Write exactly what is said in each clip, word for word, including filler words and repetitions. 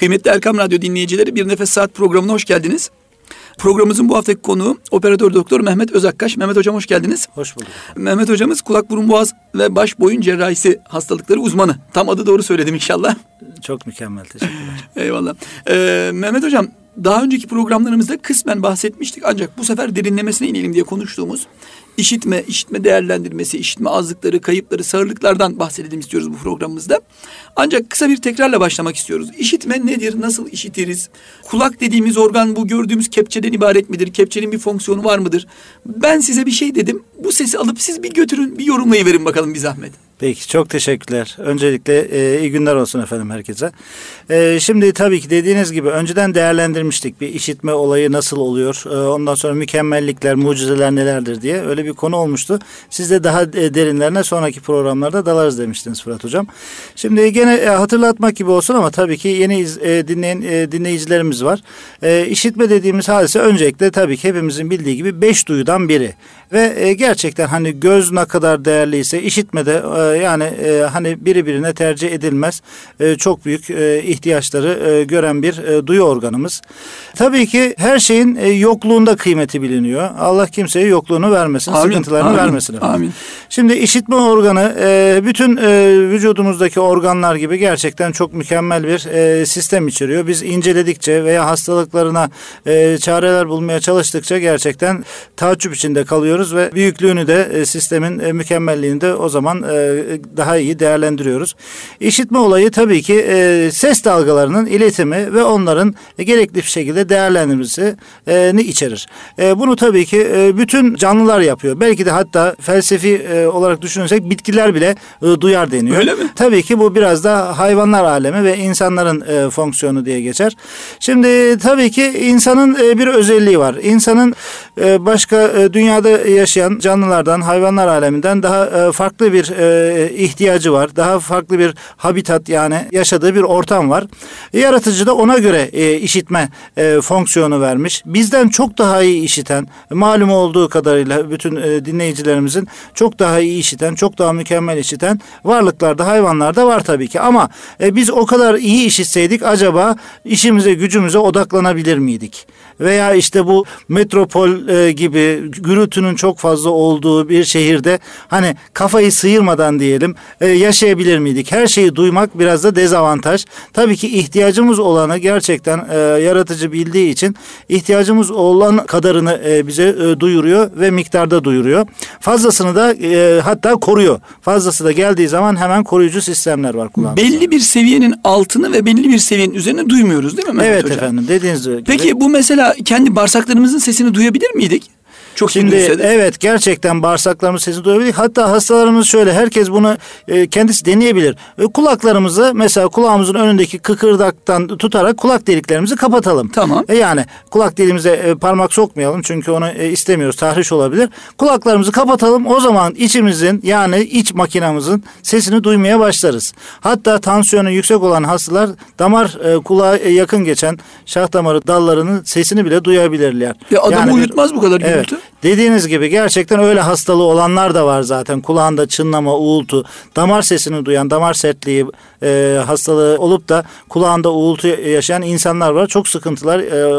Kıymetli Erkam Radyo dinleyicileri, Bir Nefes Saat programına hoş geldiniz. Programımızın bu haftaki konuğu operatör doktor Mehmet Özakkaş. Mehmet hocam hoş geldiniz. Hoş bulduk. Mehmet hocamız kulak burun boğaz ve baş boyun cerrahisi hastalıkları uzmanı. Tam adı doğru söyledim inşallah. Çok mükemmel, teşekkürler. Eyvallah. Ee, Mehmet hocam, daha önceki programlarımızda kısmen bahsetmiştik, ancak bu sefer derinlemesine inelim diye konuştuğumuz işitme, işitme değerlendirmesi, işitme azlıkları, kayıpları, sağırlıklardan bahsedelim istiyoruz bu programımızda. Ancak kısa bir tekrarla başlamak istiyoruz. İşitme nedir? Nasıl işitiriz? Kulak dediğimiz organ bu gördüğümüz kepçeden ibaret midir? Kepçenin bir fonksiyonu var mıdır? Ben size bir şey dedim. Bu sesi alıp siz bir götürün, bir yorumlayıverin bakalım bir zahmet. Peki, çok teşekkürler. Öncelikle e, iyi günler olsun efendim herkese. E, şimdi tabii ki dediğiniz gibi önceden değerlendirmiştik bir işitme olayı nasıl oluyor. E, ondan sonra mükemmellikler, mucizeler nelerdir diye öyle bir konu olmuştu. Siz de daha e, derinlerine sonraki programlarda dalarız demiştiniz Fırat Hocam. Şimdi gene e, hatırlatmak gibi olsun ama tabii ki yeni iz, e, dinleyen e, dinleyicilerimiz var. E, işitme dediğimiz hadise öncelikle tabii ki hepimizin bildiği gibi beş duyudan biri. Ve e, gerçekten hani göz ne kadar değerliyse işitme de e, yani e, hani biri birine tercih edilmez. E, çok büyük e, ihtiyaçları e, gören bir e, duyu organımız. Tabii ki her şeyin e, yokluğunda kıymeti biliniyor. Allah kimseye yokluğunu vermesin, amin, sıkıntılarını amin, vermesin. Amin. Şimdi işitme organı e, bütün e, vücudumuzdaki organlar gibi gerçekten çok mükemmel bir e, sistem içeriyor. Biz inceledikçe veya hastalıklarına e, çareler bulmaya çalıştıkça gerçekten taaccüp içinde kalıyoruz ve büyüklüğünü de e, sistemin e, mükemmelliğini de o zaman e, daha iyi değerlendiriyoruz. İşitme olayı tabii ki e, ses dalgalarının iletimi ve onların e, gerekli bir şekilde değerlendirilmesini e, içerir. E, bunu tabii ki e, bütün canlılar yapıyor. Belki de hatta felsefi e, olarak düşünürsek bitkiler bile e, duyar deniyor. Öyle mi? Tabii ki bu biraz da hayvanlar alemi ve insanların e, fonksiyonu diye geçer. Şimdi tabii ki insanın e, bir özelliği var. İnsanın e, başka e, dünyada yaşayan canlılardan, hayvanlar aleminden daha e, farklı bir e, ihtiyacı var. Daha farklı bir habitat, yani yaşadığı bir ortam var. Yaratıcı da ona göre e, işitme e, fonksiyonu vermiş. Bizden çok daha iyi işiten, malum olduğu kadarıyla bütün e, dinleyicilerimizin çok daha iyi işiten, çok daha mükemmel işiten varlıklarda, hayvanlarda var tabii ki. Ama e, biz o kadar iyi işitseydik acaba işimize, gücümüze odaklanabilir miydik? Veya işte bu metropol e, gibi gürültünün çok fazla olduğu bir şehirde hani kafayı sıyırmadan diyelim e, yaşayabilir miydik? Her şeyi duymak biraz da dezavantaj. Tabii ki ihtiyacımız olanı gerçekten e, yaratıcı bildiği için ihtiyacımız olan kadarını e, bize e, duyuruyor ve miktarda duyuruyor. Fazlasını da e, hatta koruyor. Fazlası da geldiği zaman hemen koruyucu sistemler var kulağımızda. Belli bir seviyenin altını ve belli bir seviyenin üzerine duymuyoruz değil mi Mehmet Evet hocam? efendim, dediğiniz gibi. Peki bu mesela kendi bağırsaklarımızın sesini duyabilir miydik? Çok Şimdi evet, gerçekten bağırsaklarımız sesini duyabilir. Hatta hastalarımız şöyle, herkes bunu e, kendisi deneyebilir. E, kulaklarımızı mesela kulağımızın önündeki kıkırdaktan tutarak kulak deliklerimizi kapatalım. Tamam. E, yani kulak deliğimize e, parmak sokmayalım çünkü onu e, istemiyoruz. Tahriş olabilir. Kulaklarımızı kapatalım. O zaman içimizin, yani iç makinamızın sesini duymaya başlarız. Hatta tansiyonu yüksek olan hastalar damar e, kulağa yakın geçen şah damarı dallarının sesini bile duyabilirler. Ya adamı yani uyutmaz bir, bu kadar gürültü. Evet. Dediğiniz gibi gerçekten öyle hastalığı olanlar da var zaten. Kulağında çınlama, uğultu, damar sesini duyan, damar sertliği e, hastalığı olup da kulağında uğultu yaşayan insanlar var. Çok sıkıntılar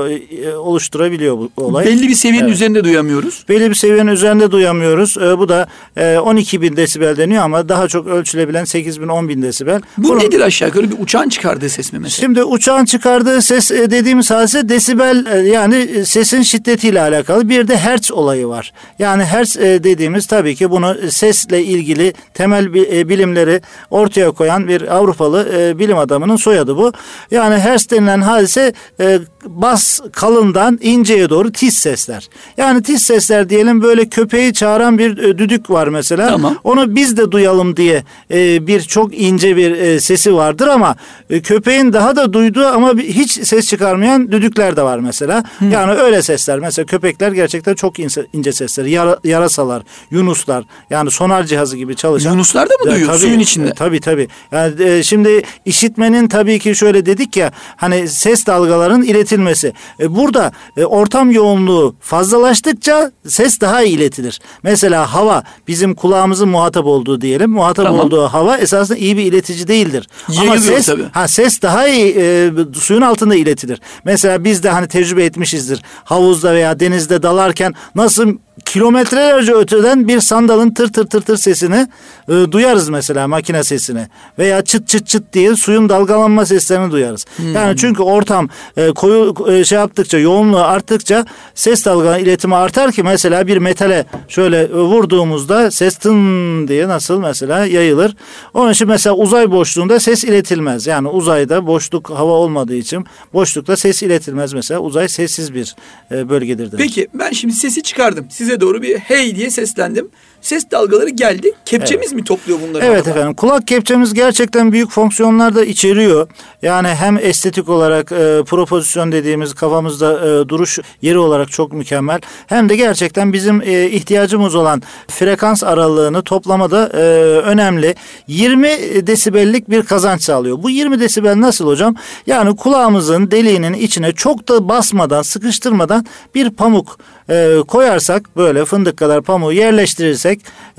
e, oluşturabiliyor bu olay. Belli bir seviyenin evet. üzerinde duyamıyoruz. Belli bir seviyenin üzerinde duyamıyoruz. E, bu da e, on iki bin desibel deniyor ama daha çok ölçülebilen sekiz bin on bin desibel. Bu Bunun, nedir aşağı yukarı? Bir uçağın çıkardığı ses mi mesela? Şimdi uçağın çıkardığı ses e, dediğimiz hadise desibel e, yani sesin şiddetiyle alakalı. Bir de hertz olayı var. Yani hertz e, dediğimiz tabii ki bunu sesle ilgili temel e, bilimleri ortaya koyan bir Avrupalı e, bilim adamının soyadı bu. Yani hertz denilen hadise e, bas kalından inceye doğru tiz sesler. Yani tiz sesler diyelim, böyle köpeği çağıran bir e, düdük var mesela. Tamam. Onu biz de duyalım diye e, bir çok ince bir e, sesi vardır ama e, köpeğin daha da duyduğu ama bir, hiç ses çıkarmayan düdükler de var mesela. Hmm. Yani öyle sesler. Mesela köpekler gerçekten çok ince, ince sesleri. Yara, yarasalar, yunuslar, yani sonar cihazı gibi çalışan. Yunuslar da mı duyuyor tabii, suyun içinde? Tabii tabii. Yani e, şimdi işitmenin tabii ki şöyle dedik ya, hani ses dalgaların iletilmesi. E, burada e, ortam yoğunluğu fazlalaştıkça ses daha iyi iletilir. Mesela hava, bizim kulağımızın muhatap olduğu diyelim. Muhatap tamam. olduğu hava esasında iyi bir iletici değildir. Yayılıyor ama ses tabii. ha ses daha iyi e, suyun altında iletilir. Mesela biz de hani tecrübe etmişizdir. Havuzda veya denizde dalarken nasıl kilometrelerce öteden bir sandalın tır tır tır tır sesini e, duyarız mesela, makine sesini, veya çıt çıt çıt diye suyun dalgalanma seslerini duyarız. Hmm. Yani çünkü ortam e, koyu e, şey yaptıkça, yoğunluğu arttıkça ses dalgaları iletimi artar ki mesela bir metale şöyle e, vurduğumuzda ses tın diye nasıl mesela yayılır. Onun için mesela uzay boşluğunda ses iletilmez. Yani uzayda boşluk, hava olmadığı için boşlukta ses iletilmez mesela. Uzay sessiz bir e, bölgedir demek. Peki ben şimdi sesi çıkardım. Size doğru bir hey diye seslendim. Ses dalgaları geldi. Kepçemiz evet. mi topluyor bunları? Evet acaba? Efendim. Kulak kepçemiz gerçekten büyük fonksiyonlar da içeriyor. Yani hem estetik olarak e, propozisyon dediğimiz kafamızda e, duruş yeri olarak çok mükemmel. Hem de gerçekten bizim e, ihtiyacımız olan frekans aralığını toplamada e, önemli. yirmi desibellik bir kazanç sağlıyor. Bu yirmi desibel nasıl hocam? Yani kulağımızın deliğinin içine çok da basmadan, sıkıştırmadan bir pamuk e, koyarsak, böyle fındık kadar pamuğu yerleştirirsek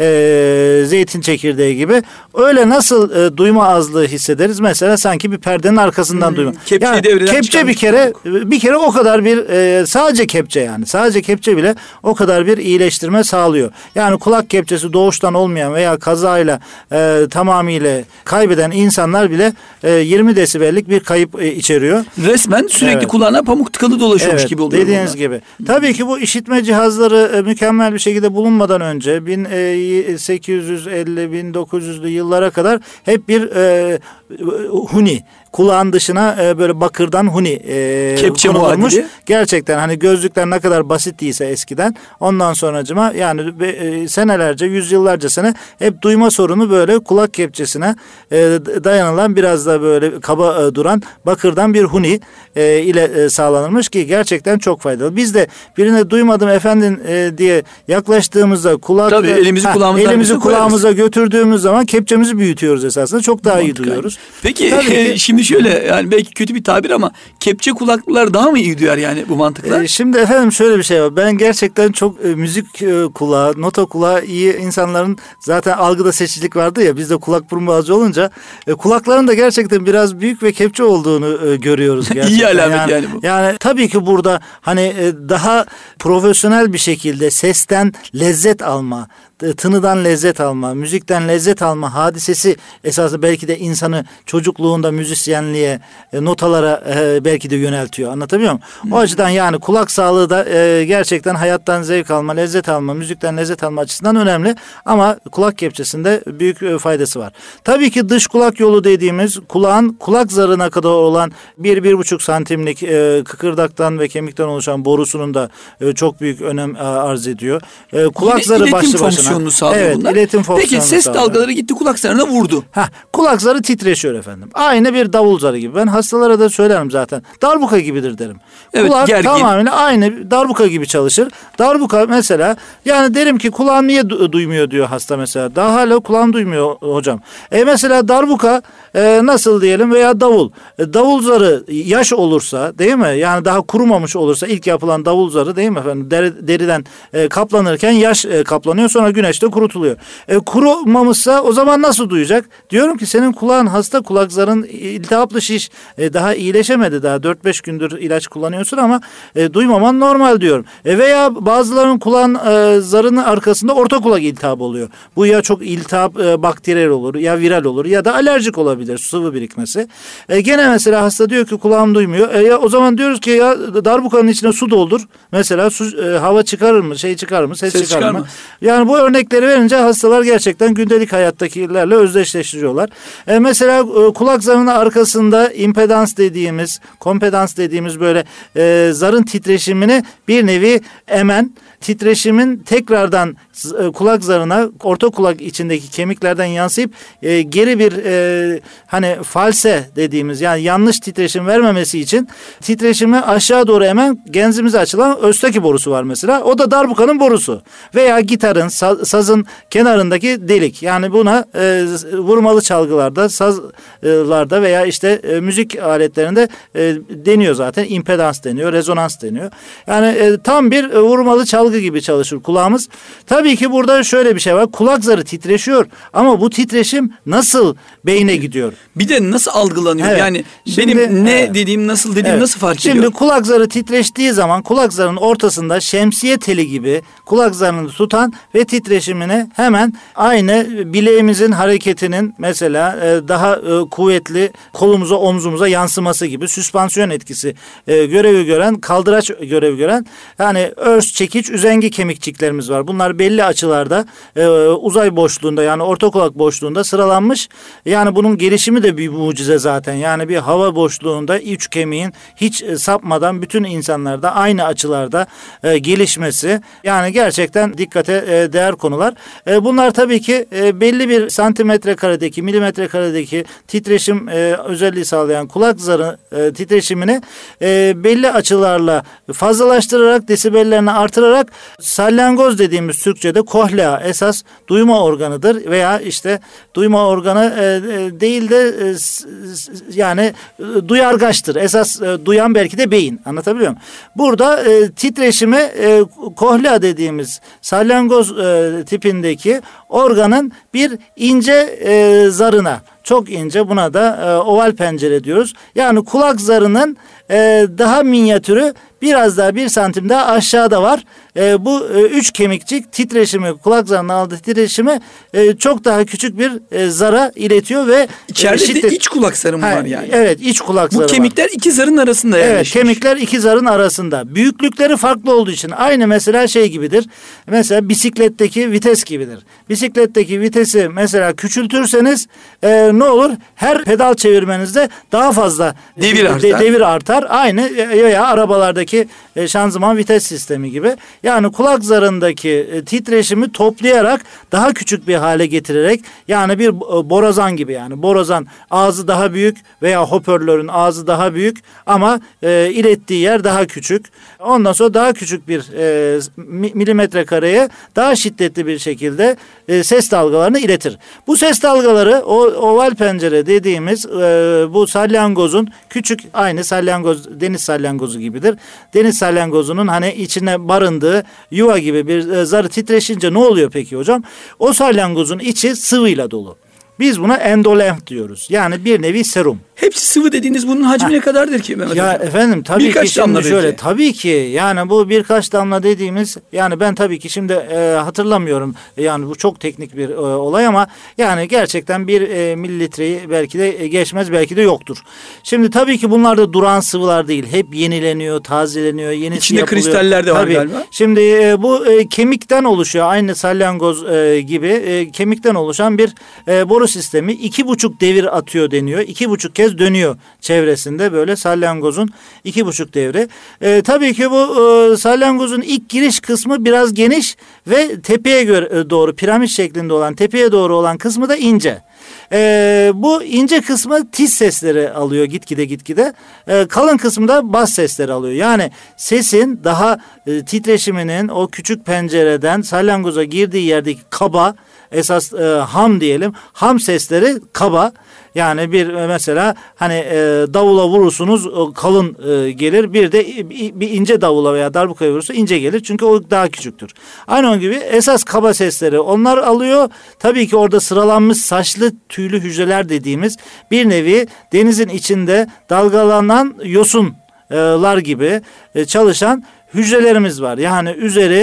e, zeytin çekirdeği gibi, öyle nasıl e, duyma azlığı hissederiz? Mesela sanki bir perdenin arkasından hmm, duyma. Yani kepçe bir kere bir kere o kadar bir e, sadece kepçe yani sadece kepçe bile o kadar bir iyileştirme sağlıyor. Yani kulak kepçesi doğuştan olmayan veya kazayla e, tamamıyla kaybeden insanlar bile e, yirmi desibellik bir kayıp e, içeriyor. Resmen sürekli evet. kulağına pamuk tıkalı dolaşıyormuş evet, gibi oluyor. Dediğiniz bunlar. gibi. Tabii ki bu işitme cihazları e, mükemmel bir şekilde bulunmadan önce bin sekiz yüz elli bin dokuz yüzlü yıllara kadar hep bir e, huni, kulağın dışına e, böyle bakırdan huni e, kepçe konulmuş. Gerçekten hani gözlükler ne kadar basit değilse eskiden, ondan sonracıma yani e, senelerce, yüzyıllarca sene hep duyma sorunu böyle kulak kepçesine e, dayanılan, biraz da böyle kaba e, duran bakırdan bir huni e, ile e, sağlanılmış ki gerçekten çok faydalı. Biz de birine duymadım efendim e, diye yaklaştığımızda kulak Tabii, elimizi, ha, elimizi kulağımıza götürdüğümüz zaman kepçemizi büyütüyoruz esasında. Çok daha Mantıklı. iyi duyuyoruz. Peki e, şimdi şöyle, yani belki kötü bir tabir ama kepçe kulaklılar daha mı iyi duyar yani bu mantıkla? E, şimdi efendim şöyle bir şey var. Ben gerçekten çok e, müzik e, kulağı, nota kulağı iyi insanların, zaten algıda seçicilik vardı ya, biz de kulak burun boğazcı olunca e, kulakların da gerçekten biraz büyük ve kepçe olduğunu e, görüyoruz gerçekten. İyi alamet yani, yani bu. Yani tabii ki burada hani e, daha profesyonel bir şekilde sesten lezzet alma, tınıdan lezzet alma, müzikten lezzet alma hadisesi esasında belki de insanı çocukluğunda müzisyenliğe, e, notalara e, belki de yöneltiyor. Anlatabiliyor muyum? Hmm. O açıdan yani kulak sağlığı da e, gerçekten hayattan zevk alma, lezzet alma, müzikten lezzet alma açısından önemli. Ama kulak kepçesinde büyük e, faydası var. Tabii ki dış kulak yolu dediğimiz, kulağın kulak zarına kadar olan bir bir buçuk santimlik e, kıkırdaktan ve kemikten oluşan borusunun da e, çok büyük önem e, arz ediyor. E, kulak Yine zarı başlı başına. Sağlıyor evet, bunlar. iletim fonksiyonunu Peki ses sağlıyor. dalgaları gitti kulak zarına vurdu. Heh, kulak zarı titreşiyor efendim. Aynı bir davul zarı gibi. Ben hastalara da söylerim zaten. Darbuka gibidir derim. Evet, kulak gergin. tamamen aynı darbuka gibi çalışır. Darbuka mesela, yani derim ki kulağım niye du- duymuyor diyor hasta mesela. Daha hala kulağım duymuyor hocam. E mesela darbuka e, nasıl diyelim, veya davul. E, davul zarı yaş olursa, değil mi? Yani daha kurumamış olursa, ilk yapılan davul zarı, değil mi efendim? Deri, deriden e, kaplanırken yaş e, kaplanıyor, sonra güneşte kurutuluyor. E, kurumamışsa o zaman nasıl duyacak? Diyorum ki senin kulağın hasta, kulak zarın iltihaplı şiş. E, daha iyileşemedi, daha dört beş gündür ilaç kullanıyorsun ama e, duymaman normal diyorum. E, veya bazılarının kulağın e, zarının arkasında orta kulak iltihabı oluyor. Bu ya çok iltihap e, bakteriyel olur, ya viral olur, ya da alerjik olabilir, sıvı birikmesi. E, gene mesela hasta diyor ki kulağım duymuyor. E, ya o zaman diyoruz ki ya darbukanın içine su doldur. Mesela su, e, hava çıkarır mı, şey çıkar mı, ses, ses çıkar, çıkar mı? mı? Yani bu örnekleri verince hastalar gerçekten gündelik hayattakilerle özdeşleştiriyorlar. E, mesela e, kulak zarının arkasında impedans dediğimiz, kompedans dediğimiz böyle e, zarın titreşimini bir nevi emen titreşimin tekrardan e, kulak zarına, orta kulak içindeki kemiklerden yansıyıp e, geri bir e, hani false dediğimiz, yani yanlış titreşim vermemesi için titreşimi aşağı doğru hemen genzimize açılan Östaki borusu var mesela. O da darbukanın borusu. Veya gitarın, saz, sazın kenarındaki delik. Yani buna e, vurmalı çalgılarda, sazlarda veya işte e, müzik aletlerinde e, deniyor zaten. İmpedans deniyor, rezonans deniyor. Yani e, tam bir e, vurmalı çalgı gibi çalışır kulağımız. Tabii ki burada şöyle bir şey var. Kulak zarı titreşiyor ama bu titreşim nasıl beyne gidiyor? Bir de nasıl algılanıyor? Evet. Yani Şimdi, benim ne evet. dediğim, nasıl dediğim evet. nasıl fark Şimdi ediyor? Şimdi kulak zarı titreştiği zaman kulak zarının ortasında şemsiye teli gibi kulak zarını tutan ve titreşimini hemen aynı bileğimizin hareketinin mesela daha kuvvetli kolumuza, omzumuza yansıması gibi süspansiyon etkisi görevi gören, kaldıraç görevi gören, yani örs, çekiç, üzengi kemikçiklerimiz var. Bunlar belli açılarda uzay boşluğunda, yani orta kulak boşluğunda sıralanmış. Yani bunun gelişimi de bir mucize zaten. Yani bir hava boşluğunda üç kemiğin hiç sapmadan bütün insanlarda aynı açılarda e, gelişmesi, yani gerçekten dikkate e, değer konular. E, bunlar tabii ki e, belli bir santimetre karedeki, milimetre karedeki titreşim e, özelliği sağlayan kulak zarı e, titreşimini e, belli açılarla fazlalaştırarak, desibellerini artırarak salyangoz dediğimiz Türkçe'de kohlea esas duyma organıdır veya işte duyma organı e, e, değil de e, yani e, duyargaçtır. Esas e, duyan belki de beyin. Anlatabiliyor muyum? Burada e, titreşimi e, kohlea dediğimiz salyangoz e, tipindeki organın bir ince e, zarına, çok ince, buna da e, oval pencere diyoruz. Yani kulak zarının e, daha minyatürü biraz daha bir santim daha aşağıda var. E, bu e, üç kemikçik titreşimi, kulak zarının aldığı titreşimi e, çok daha küçük bir e, zara iletiyor ve İçeride e, şiddet... de iç kulak zarı mı var yani? Evet, iç kulak zarı var. Bu kemikler iki zarın arasında yerleşmiş. Evet, kemikler iki zarın arasında. Büyüklükleri farklı olduğu için aynı mesela şey gibidir. Mesela bisikletteki vites gibidir. Bisikletteki vitesi mesela küçültürseniz e, ne olur? Her pedal çevirmenizde daha fazla devir artar. De, devir artar. Aynı veya arabalardaki e, şanzıman vites sistemi gibi. Yani kulak zarındaki e, titreşimi toplayarak daha küçük bir hale getirerek, yani bir e, borazan gibi, yani borazan ağzı daha büyük veya hoparlörün ağzı daha büyük ama e, ilettiği yer daha küçük. Ondan sonra daha küçük bir e, milimetre kareye daha şiddetli bir şekilde e, ses dalgalarını iletir. Bu ses dalgaları o oval pencere dediğimiz e, bu salyangozun küçük, aynı salyangoz, deniz salyangozu gibidir. Deniz salyangozunun hani içine barındığı yuva gibi bir e, zarı titreşince ne oluyor peki hocam? O salyangozun içi sıvıyla dolu. Biz buna endolenf diyoruz. Yani bir nevi serum. Hepsi sıvı dediğiniz bunun hacmi ha. ne kadardır ki Mehmet Ya Hocam? efendim tabii birkaç ki şimdi şöyle belki. tabii ki yani bu birkaç damla dediğimiz, yani ben tabii ki şimdi e, hatırlamıyorum, yani bu çok teknik bir e, olay ama yani gerçekten bir e, mililitreyi belki de geçmez, belki de yoktur. Şimdi tabii ki bunlar da duran sıvılar değil. Hep yenileniyor, tazeleniyor, yenisi İçinde yapılıyor. kristaller de var tabii. galiba. Şimdi e, bu e, kemikten oluşuyor, aynı salyangoz e, gibi e, kemikten oluşan bir e, boru sistemi. İki buçuk devir atıyor deniyor. İki buçuk kez dönüyor çevresinde böyle salyangozun iki buçuk devri. E, tabii ki bu e, salyangozun ilk giriş kısmı biraz geniş ve tepeye göre, doğru piramit şeklinde olan, tepeye doğru olan kısmı da ince. Ee, bu ince kısmı tiz sesleri alıyor gitgide gitgide. Ee, kalın kısmı da bas sesleri alıyor. Yani sesin daha e, titreşiminin o küçük pencereden salyangoza girdiği yerdeki kaba, esas e, ham diyelim, ham sesleri kaba. Yani bir mesela hani e, davula vurursunuz o kalın e, gelir, bir de bir ince davula veya darbukaya vurursa ince gelir, çünkü o daha küçüktür. Aynı onun gibi esas kaba sesleri onlar alıyor. Tabii ki orada sıralanmış saçlı tüylü hücreler dediğimiz bir nevi denizin içinde dalgalanan yosunlar gibi çalışan hücrelerimiz var. Yani üzeri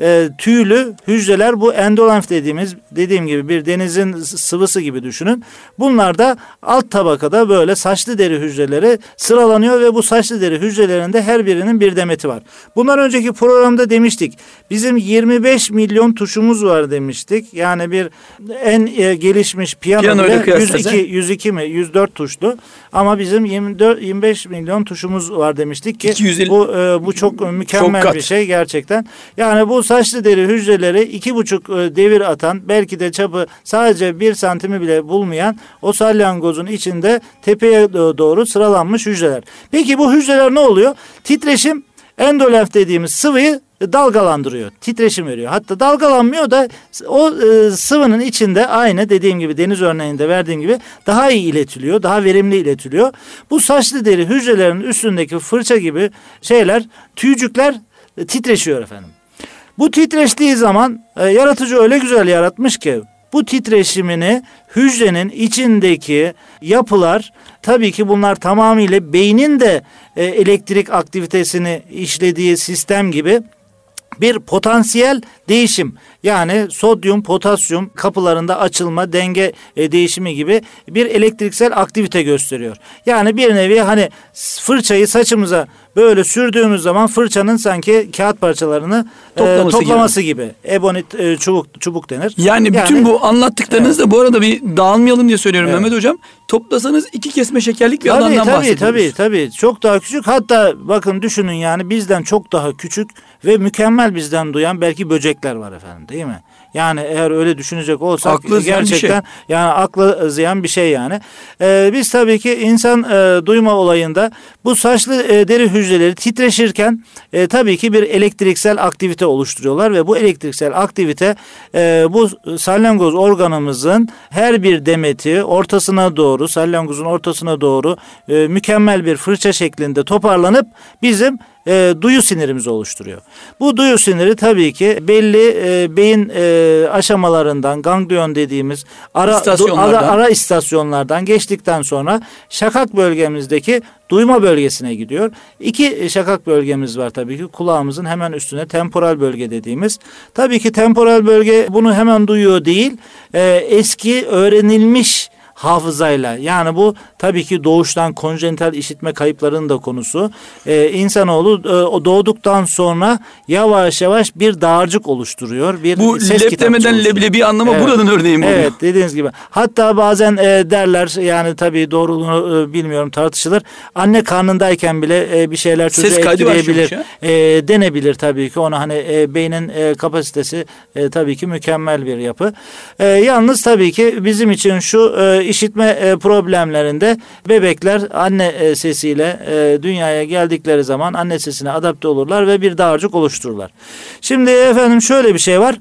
e, tüylü hücreler, bu endolenf dediğimiz, dediğim gibi bir denizin sıvısı gibi düşünün. Bunlar da alt tabakada böyle saçlı deri hücreleri sıralanıyor ve bu saçlı deri hücrelerinde her birinin bir demeti var. Bundan önceki programda demiştik. Bizim yirmi beş milyon tuşumuz var demiştik. Yani bir en e, gelişmiş piyano bile yüz iki, yüz iki mi yüz dört tuşlu. Ama bizim yirmi dört yirmi beş milyon tuşumuz var demiştik ki iki yüz elli bu e, bu çok mükemmel çok bir şey gerçekten. Yani bu saçlı deri hücreleri iki buçuk devir atan, belki de çapı sadece bir santimi bile bulmayan o salyangozun içinde tepeye doğru sıralanmış hücreler. Peki bu hücreler ne oluyor? Titreşim, endolenf dediğimiz sıvıyı dalgalandırıyor. Titreşim veriyor. Hatta dalgalanmıyor da o e, sıvının içinde aynı dediğim gibi deniz örneğinde verdiğim gibi daha iyi iletiliyor. Daha verimli iletiliyor. Bu saçlı deri hücrelerinin üstündeki fırça gibi şeyler, tüycükler e, titreşiyor efendim. Bu titreştiği zaman e, yaratıcı öyle güzel yaratmış ki bu titreşimini hücrenin içindeki yapılar, tabii ki bunlar tamamıyla beynin de e, elektrik aktivitesini işlediği sistem gibi bir potansiyel değişim, yani sodyum potasyum kapılarında açılma, denge e, değişimi gibi bir elektriksel aktivite gösteriyor. Yani bir nevi hani fırçayı saçımıza böyle sürdüğümüz zaman fırçanın sanki kağıt parçalarını toplaması, e, toplaması gibi. gibi. Ebonit e, çubuk çubuk denir. Yani bütün yani, bu anlattıklarınız evet. da bu arada bir dağılmayalım diye söylüyorum evet. Mehmet Hocam. Toplasanız iki kesme şekerlik bir tabii, alandan tabii, bahsediyoruz. Tabii tabii çok daha küçük. Hatta bakın düşünün, yani bizden çok daha küçük ve mükemmel bizden duyan belki böcekler var efendim, değil mi? Yani eğer öyle düşünecek olsak aklı gerçekten şey. yani aklı ziyan bir şey yani. Ee, biz tabii ki insan e, duyma olayında bu saçlı e, deri hücreleri titreşirken e, tabii ki bir elektriksel aktivite oluşturuyorlar ve bu elektriksel aktivite e, bu salyangoz organımızın her bir demeti ortasına doğru, salyangozun ortasına doğru e, mükemmel bir fırça şeklinde toparlanıp bizim E, duyu sinirimizi oluşturuyor. Bu duyu siniri tabii ki belli e, beyin e, aşamalarından, ganglion dediğimiz ara, istasyonlardan. ara ara istasyonlardan geçtikten sonra şakak bölgemizdeki duyma bölgesine gidiyor. İki şakak bölgemiz var tabii ki. Kulağımızın hemen üstüne temporal bölge dediğimiz. Tabii ki temporal bölge bunu hemen duyuyor değil. E, eski öğrenilmiş hafızayla, yani bu tabii ki doğuştan konjenital işitme kayıplarının da konusu. Ee, insanoğlu e, o doğduktan sonra yavaş yavaş bir dağarcık oluşturuyor. Bir bu ses lep demeden leblebi anlama evet. buradan örneğim oluyor. Evet, dediğiniz gibi. Hatta bazen e, derler, yani tabii doğruluğunu e, bilmiyorum, tartışılır. Anne karnındayken bile e, bir şeyler çocuğu etkileyebilir. E, denebilir tabii ki. Ona hani e, beynin e, kapasitesi e, tabii ki mükemmel bir yapı. E, yalnız tabii ki bizim için şu e, işitme e, problemlerinde bebekler anne e, sesiyle e, dünyaya geldikleri zaman anne sesine adapte olurlar ve bir dağarcık oluştururlar. Şimdi efendim şöyle bir şey var.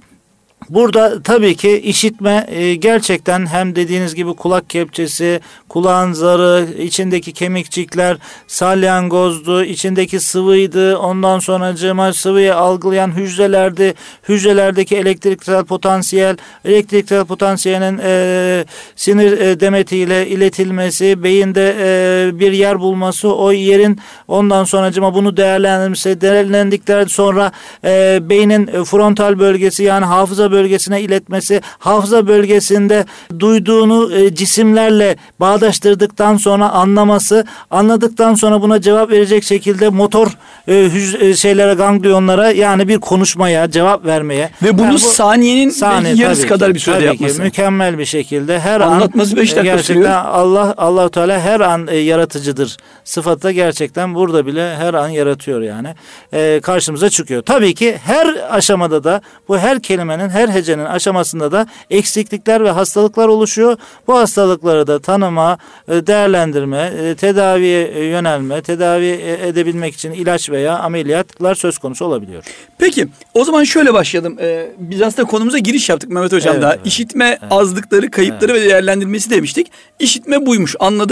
Burada tabii ki işitme e, gerçekten hem dediğiniz gibi kulak kepçesi, kulağın zarı, içindeki kemikçikler, salyangozdu, içindeki sıvıydı, ondan sonracığıma sıvıyı algılayan hücrelerdi, hücrelerdeki elektriksel potansiyel, elektriksel potansiyelin e, sinir e, demetiyle iletilmesi, beyinde e, bir yer bulması, o yerin ondan sonracığıma bunu değerlendirmesi, değerlendikten sonra e, beynin e, frontal bölgesi, yani hafıza bölgesine iletmesi, hafıza bölgesinde duyduğunu e, cisimlerle bağdaştırdıktan sonra anlaması, anladıktan sonra buna cevap verecek şekilde motor e, hüc- şeylere, ganglionlara, yani bir konuşmaya, cevap vermeye ve bunu yani bu, saniyenin saniye, yarısı kadar ki, bir sürede yapması. Ki, mükemmel bir şekilde her anlatması beş dakika gerçekten sürüyor. Allah Allah Teala her an e, yaratıcıdır sıfatı gerçekten burada bile her an yaratıyor yani. E, karşımıza çıkıyor. Tabii ki her aşamada da bu her kelimenin, her hecenin aşamasında da eksiklikler ve hastalıklar oluşuyor. Bu hastalıkları da tanıma, değerlendirme, tedaviye yönelme, tedavi edebilmek için ilaç veya ameliyatlar söz konusu olabiliyor. Peki o zaman şöyle başlayalım. Ee, biz aslında konumuza giriş yaptık Mehmet Hocam evet, da. Evet. İşitme evet. azlıkları, kayıpları evet. ve değerlendirmesi demiştik. İşitme buymuş, anladık.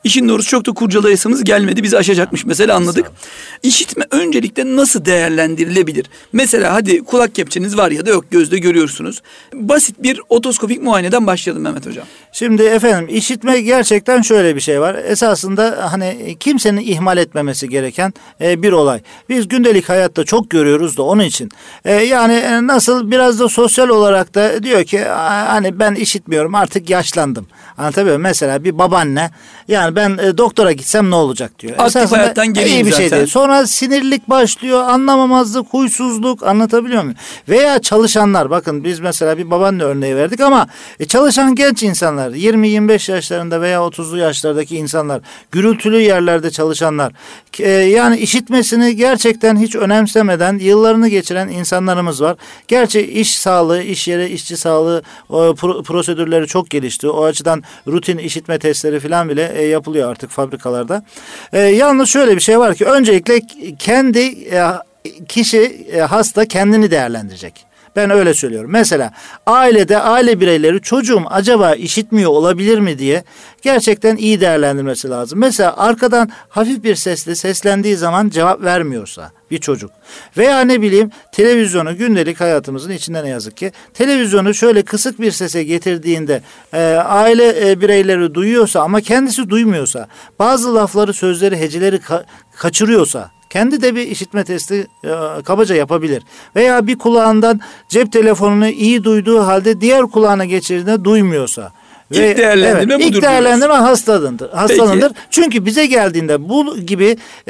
İşin doğrusu çok da kurcalayasımız gelmedi. Bizi aşacakmış mesela, anladık. İşitme öncelikle nasıl değerlendirilebilir? Mesela hadi kulak kepçeniz var ya da yok, gözde görüyorsunuz. Basit bir otoskopik muayeneden başlayalım Mehmet Hocam. Şimdi efendim, işitme gerçekten şöyle bir şey var. Esasında hani kimsenin ihmal etmemesi gereken e, bir olay. Biz gündelik hayatta çok görüyoruz da onun için. E, yani e, nasıl biraz da sosyal olarak da diyor ki hani ben işitmiyorum, artık yaşlandım. Anlatabiliyor muyum? Mesela bir babaanne, yani ben e, doktora gitsem ne olacak diyor. Aktif Esasında hayattan geleyim iyi bir zaten. şey değil. Sonra sinirlilik başlıyor, anlamamazlık, huysuzluk, anlatabiliyor muyum? Veya çalışanlar, bakın biz mesela bir babaanne örneği verdik ama e, çalışan genç insanlar, yirmi yirmi beş yaşlarında veya otuzlu yaşlardaki insanlar, gürültülü yerlerde çalışanlar, e, yani işitmesini gerçekten hiç önemsemeden yıllarını geçiren insanlarımız var. Gerçi iş sağlığı, iş yeri işçi sağlığı o, pro, prosedürleri çok gelişti. O açıdan rutin işitme testleri falan bile e, yapılıyor artık fabrikalarda. E, yalnız şöyle bir şey var ki öncelikle kendi e, kişi e, hasta kendini değerlendirecek. Ben öyle söylüyorum. Mesela ailede aile bireyleri çocuğum acaba işitmiyor olabilir mi diye gerçekten iyi değerlendirmesi lazım. Mesela arkadan hafif bir sesle seslendiği zaman cevap vermiyorsa bir çocuk veya ne bileyim televizyonu, gündelik hayatımızın içinde ne yazık ki televizyonu şöyle kısık bir sese getirdiğinde e, aile e, bireyleri duyuyorsa ama kendisi duymuyorsa, bazı lafları, sözleri, heceleri ka- kaçırıyorsa kendi de bir işitme testi e, kabaca yapabilir. Veya bir kulağından cep telefonunu iyi duyduğu halde diğer kulağına geçirdiğinde duymuyorsa. İlk Ve, değerlendirme evet, budur. İlk değerlendirme hastalandır. hastalandır. Çünkü bize geldiğinde bu gibi e,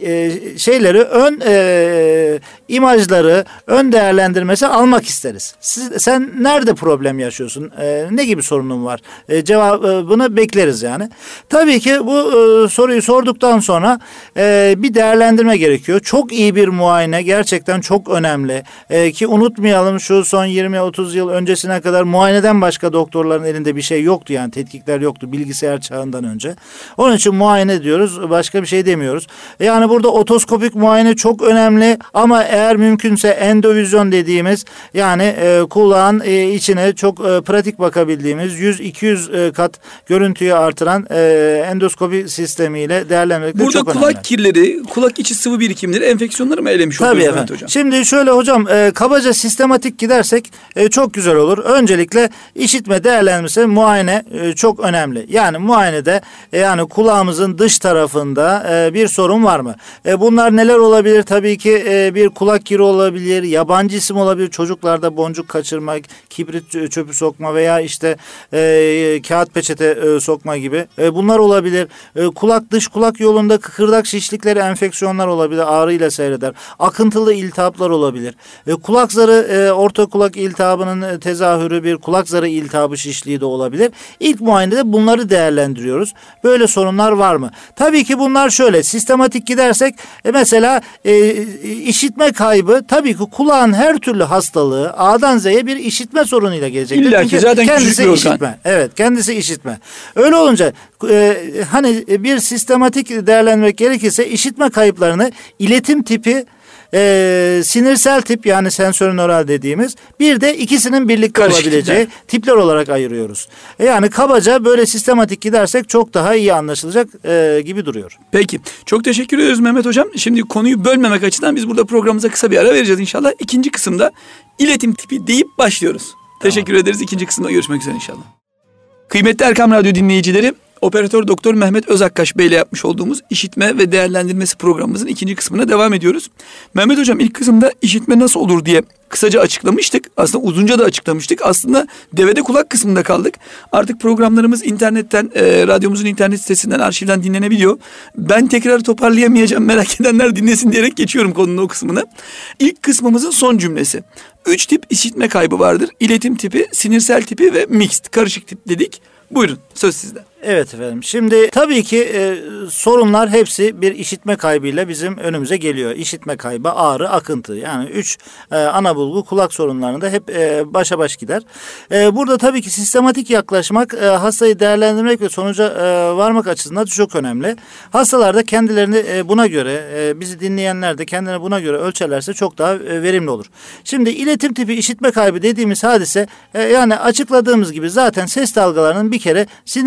e, şeyleri, ön e, imajları, ön değerlendirmesi almak isteriz. Siz, sen nerede problem yaşıyorsun? E, ne gibi sorunun var? E, cevabını bekleriz yani. Tabii ki bu e, soruyu sorduktan sonra e, bir değerlendirme gerekiyor. Çok iyi bir muayene gerçekten çok önemli. E, ki unutmayalım, şu son yirmi otuz yıl öncesine kadar muayeneden başka doktorların elinde bir şey yoktu, yani tetkikler yoktu bilgisayar çağından önce. Onun için muayene diyoruz, başka bir şey demiyoruz. Yani burada otoskopik muayene çok önemli ama eğer mümkünse endovizyon dediğimiz, yani e, kulağın e, içine çok e, pratik bakabildiğimiz yüz iki yüz e, kat görüntüyü artıran e, endoskopi sistemiyle değerlendirmek de çok önemli. Burada kulak kirleri, kulak içi sıvı birikimleri, enfeksiyonları mı elemiş oluyoruz Mehmet Hocam? Şimdi şöyle hocam, e, kabaca sistematik gidersek e, çok güzel olur. Öncelikle işitme değerlendirmesi, muayene e, çok önemli. Yani muayenede e, yani kulağımızın dış tarafında e, bir sorun var mı? E, bunlar neler olabilir? Tabii ki e, bir kulak kiri olabilir, yabancı isim olabilir. Çocuklarda boncuk kaçırma, kibrit çöpü sokma veya işte e, kağıt peçete e, sokma gibi. E, bunlar olabilir. E, kulak dış kulak yolunda kıkırdak şişlikleri, enfeksiyonlar olabilir. Ağrıyla seyreder. Akıntılı iltihaplar olabilir. E, kulak zarı, e, orta kulak iltihabının tezahürü, bir kulak zarı iltihabı şişliği de olabilir. İlk muayenede bunları değerlendiriyoruz. Böyle sorunlar var mı? Tabii ki bunlar şöyle sistematik gidersek e, mesela e, işitme kaybı, tabii ki kulağın her türlü hastalığı A'dan Z'ye bir işitme sorunuyla gelecek. İlla ki zaten kendisi işitme. Evet, kendisi işitme. Öyle olunca e, hani bir sistematik değerlendirmek gerekirse işitme kayıplarını iletim tipi, Ee, sinirsel tip, yani sensörnöral dediğimiz, bir de ikisinin birlikte Karışık olabileceği tipler. tipler olarak ayırıyoruz. E yani kabaca böyle sistematik gidersek çok daha iyi anlaşılacak e, gibi duruyor. Peki. Çok teşekkür ediyoruz Mehmet Hocam. Şimdi konuyu bölmemek açısından biz burada programımıza kısa bir ara vereceğiz inşallah. İkinci kısımda iletim tipi deyip başlıyoruz. Tamam. Teşekkür ederiz. İkinci kısımda görüşmek üzere inşallah. Kıymetli Erkam Radyo dinleyicileri, Operatör Doktor Mehmet Özakkaş Bey ile yapmış olduğumuz işitme ve değerlendirmesi programımızın ikinci kısmına devam ediyoruz. Mehmet Hocam, ilk kısımda işitme nasıl olur diye kısaca açıklamıştık. Aslında uzunca da açıklamıştık. Aslında devede kulak kısmında kaldık. Artık programlarımız internetten, e, radyomuzun internet sitesinden, arşivden dinlenebiliyor. Ben tekrar toparlayamayacağım, merak edenler dinlesin diyerek geçiyorum konunun o kısmına. İlk kısmımızın son cümlesi. Üç tip işitme kaybı vardır. İletim tipi, sinirsel tipi ve mixed, karışık tip dedik. Buyurun, söz sizde. Evet efendim. Şimdi tabii ki e, sorunlar hepsi bir işitme kaybıyla bizim önümüze geliyor. İşitme kaybı, ağrı, akıntı. Yani üç e, ana bulgu kulak sorunlarında hep e, başa baş gider. E, burada tabii ki sistematik yaklaşmak, e, hastayı değerlendirmek ve sonuca e, varmak açısından çok önemli. Hastalar da kendilerini e, buna göre, e, bizi dinleyenler de kendini buna göre ölçerlerse çok daha e, verimli olur. Şimdi iletim tipi işitme kaybı dediğimiz hadise, e, yani açıkladığımız gibi zaten ses dalgalarının bir kere sinirlere kadar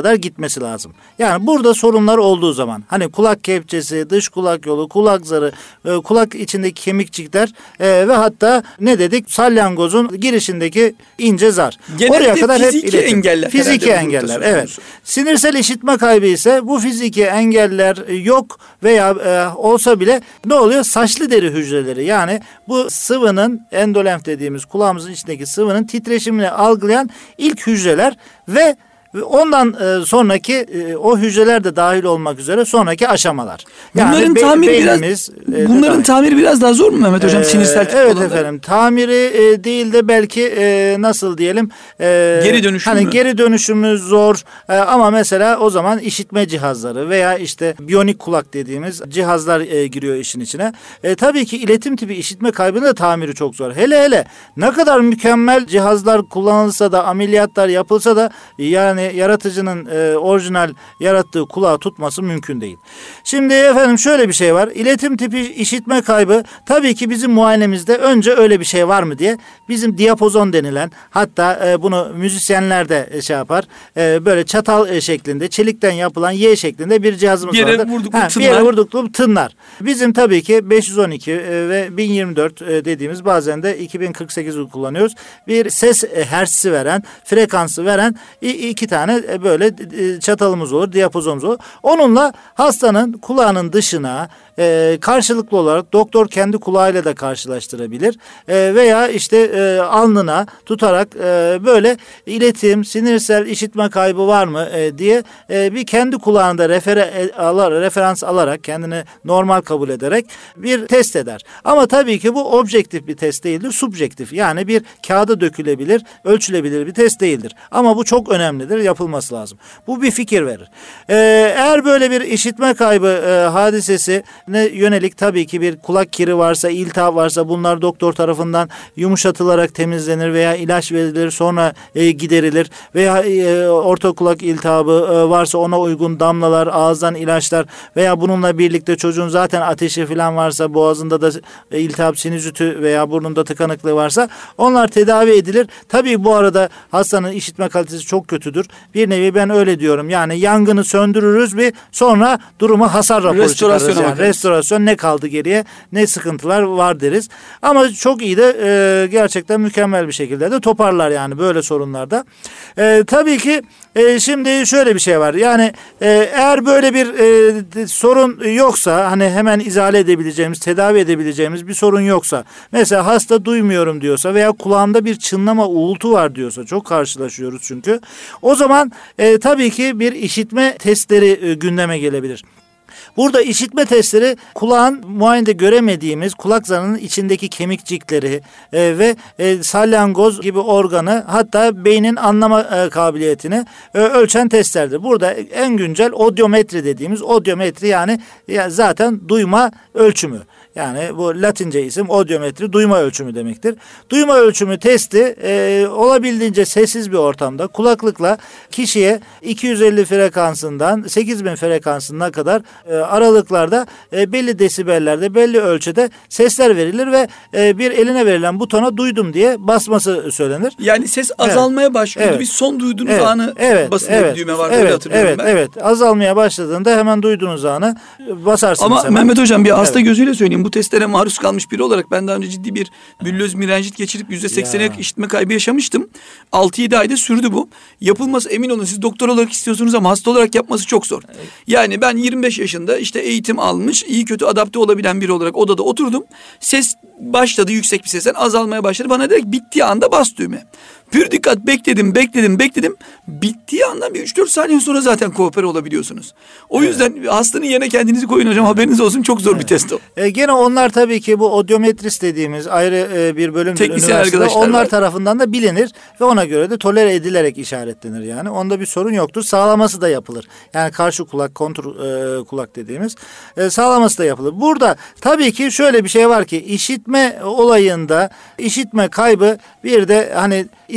kadar gitmesi lazım. Yani burada sorunlar olduğu zaman hani kulak kepçesi, dış kulak yolu, kulak zarı, e, kulak içindeki kemikçikler e, ve hatta ne dedik salyangozun girişindeki ince zar. Genelde oraya kadar hep fiziki iletim. engeller. Fiziki engeller, evet. Sinirsel işitme kaybı ise bu fiziki engeller yok veya e, olsa bile ne oluyor? Saçlı deri hücreleri, yani bu sıvının, endolenf dediğimiz kulağımızın içindeki sıvının titreşimini algılayan ilk hücreler ve ondan e, sonraki e, o hücreler de dahil olmak üzere sonraki aşamalar. Yani bunların be, tamiri beynimiz, biraz e, bunların tamir. tamiri biraz daha zor mu Mehmet Hocam? Ee, Sinirsel tip evet olanları. efendim. Tamiri e, değil de belki e, nasıl diyelim? E, Geri dönüşüm hani mü? geri dönüşümü zor. E, ama mesela o zaman işitme cihazları veya işte biyonik kulak dediğimiz cihazlar e, giriyor işin içine. E, tabii ki iletim tipi işitme kaybının da tamiri çok zor. Hele hele ne kadar mükemmel cihazlar kullanılsa da, ameliyatlar yapılsa da yani yaratıcının e, orijinal yarattığı kulağı tutması mümkün değil. Şimdi efendim şöyle bir şey var. İletim tipi işitme kaybı tabii ki bizim muayenemizde önce öyle bir şey var mı diye bizim diapozon denilen, hatta e, bunu müzisyenler de e, şey yapar. E, böyle çatal e, şeklinde, çelikten yapılan Y şeklinde bir cihazımız Bir yere vardır. vurduk mu Ha, tınlar. bir yere vurduk mu tınlar. Bizim tabii ki beş yüz on iki e, ve bin yirmi dört e, dediğimiz, bazen de iki bin kırk sekiz kullanıyoruz. Bir ses e, hertz'i veren, frekansı veren iki tane e, böyle e, çatalımız olur, diapozonumuz olur. Onunla hastanın kulağının dışına e, karşılıklı olarak doktor kendi kulağıyla da karşılaştırabilir. E, veya işte e, alnına tutarak e, böyle iletim, sinirsel işitme kaybı var mı e, diye e, bir kendi kulağında refere, e, alar, referans alarak, kendini normal kabul ederek bir test eder. Ama tabii ki bu objektif bir test değildir, subjektif. Yani bir kağıda dökülebilir, ölçülebilir bir test değildir. Ama bu çok önemlidir, yapılması lazım. Bu bir fikir verir. E, eğer böyle bir işitme kaybı e, hadisesi ne yönelik tabii ki bir kulak kiri varsa, iltihap varsa bunlar doktor tarafından yumuşatılarak temizlenir veya ilaç verilir, sonra e, giderilir veya e, orta kulak iltihabı e, varsa ona uygun damlalar, ağızdan ilaçlar veya bununla birlikte çocuğun zaten ateşi falan varsa, boğazında da e, iltihap, sinüziti veya burnunda tıkanıklığı varsa onlar tedavi edilir. Tabii bu arada hastanın işitme kalitesi çok kötüdür. Bir nevi ben öyle diyorum. Yani yangını söndürürüz bir, sonra duruma hasar raporu çıkarırız. Yani restorasyon, ne kaldı geriye, ne sıkıntılar var deriz. Ama çok iyi de e, gerçekten mükemmel bir şekilde de toparlar yani böyle sorunlarda. E, tabii ki e, şimdi şöyle bir şey var. Yani e, eğer böyle bir e, sorun yoksa, hani hemen izale edebileceğimiz, tedavi edebileceğimiz bir sorun yoksa, mesela hasta duymuyorum diyorsa veya kulağında bir çınlama, uğultu var diyorsa, çok karşılaşıyoruz çünkü. O zaman e, tabii ki bir işitme testleri e, gündeme gelebilir. Burada işitme testleri kulağın muayenede göremediğimiz kulak zarının içindeki kemikcikleri e, ve e, salyangoz gibi organı, hatta beynin anlama e, kabiliyetini e, ölçen testlerdir. Burada en güncel odyometri dediğimiz, odyometri yani ya zaten duyma ölçümü. Yani bu Latince isim odyometri, duyma ölçümü demektir. Duyma ölçümü testi e, olabildiğince sessiz bir ortamda kulaklıkla kişiye iki yüz elli frekansından sekiz bin frekansına kadar e, aralıklarda e, belli desibellerde, belli ölçüde sesler verilir ve e, bir eline verilen butona duydum diye basması söylenir. Yani ses azalmaya evet. başlıyor. Evet. Bir son duyduğunuz evet. anı evet. basılı evet. bir düğme var. Evet. Öyle hatırlıyorum evet. ben. Evet. Azalmaya başladığında hemen duyduğunuz anı basarsınız. Ama hemen. Mehmet Hocam bir hasta evet. gözüyle söyleyeyim. Bu testlere maruz kalmış biri olarak ben daha önce ciddi bir büllöz mirenjit geçirip yüzde seksene işitme kaybı yaşamıştım. altı yedi ayda sürdü bu. Yapılması, emin olun siz doktor olarak istiyorsunuz ama hasta olarak yapması çok zor. Evet. Yani ben yirmi beş yaşında işte eğitim almış, iyi kötü adapte olabilen biri olarak odada oturdum. Ses başladı, yüksek bir sesten azalmaya başladı. Bana direkt bittiği anda bas düğme. Pür dikkat bekledim, bekledim, bekledim. Bittiği anda bir üç dört saniye sonra zaten koopere olabiliyorsunuz. O evet. yüzden hastanın yerine kendinizi koyun hocam. Haberiniz olsun, çok zor evet. bir test o. E, gene onlar tabii ki bu odyometrist dediğimiz ayrı e, bir bölüm üniversitede onlar var. Tarafından da bilinir ve ona göre de tolere edilerek işaretlenir yani. Onda bir sorun yoktur. Sağlaması da yapılır. Yani karşı kulak, kontur e, kulak dediğimiz e, sağlaması da yapılır. Burada tabii ki şöyle bir şey var ki işitme olayında işitme kaybı bir de hani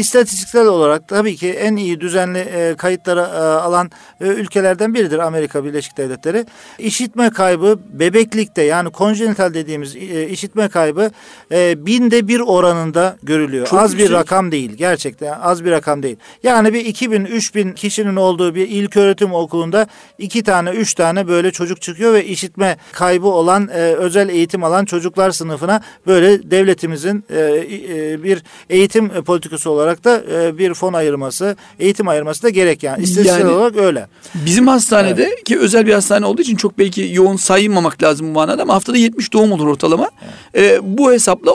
istatistiksel olarak tabii ki en iyi düzenli e, kayıtları e, alan e, ülkelerden biridir Amerika Birleşik Devletleri. İşitme kaybı bebeklikte, yani konjenital dediğimiz e, işitme kaybı e, binde bir oranında görülüyor. Çok az yüksek. Bir rakam değil, gerçekten az bir rakam değil. Yani bir iki bin üç bin kişinin olduğu bir ilköğretim okulunda iki tane üç tane böyle çocuk çıkıyor ve işitme kaybı olan e, özel eğitim alan çocuklar sınıfına böyle devletimizin e, e, bir eğitim politikası olarak da e, bir fon ayırması, eğitim ayırması da gerek yani. İstatistiksel yani, olarak öyle. Bizim hastanede evet. ki özel bir hastane olduğu için çok belki yoğun saymamak lazım bu manada ama haftada yetmiş doğum olur ortalama. Evet. E, bu hesapla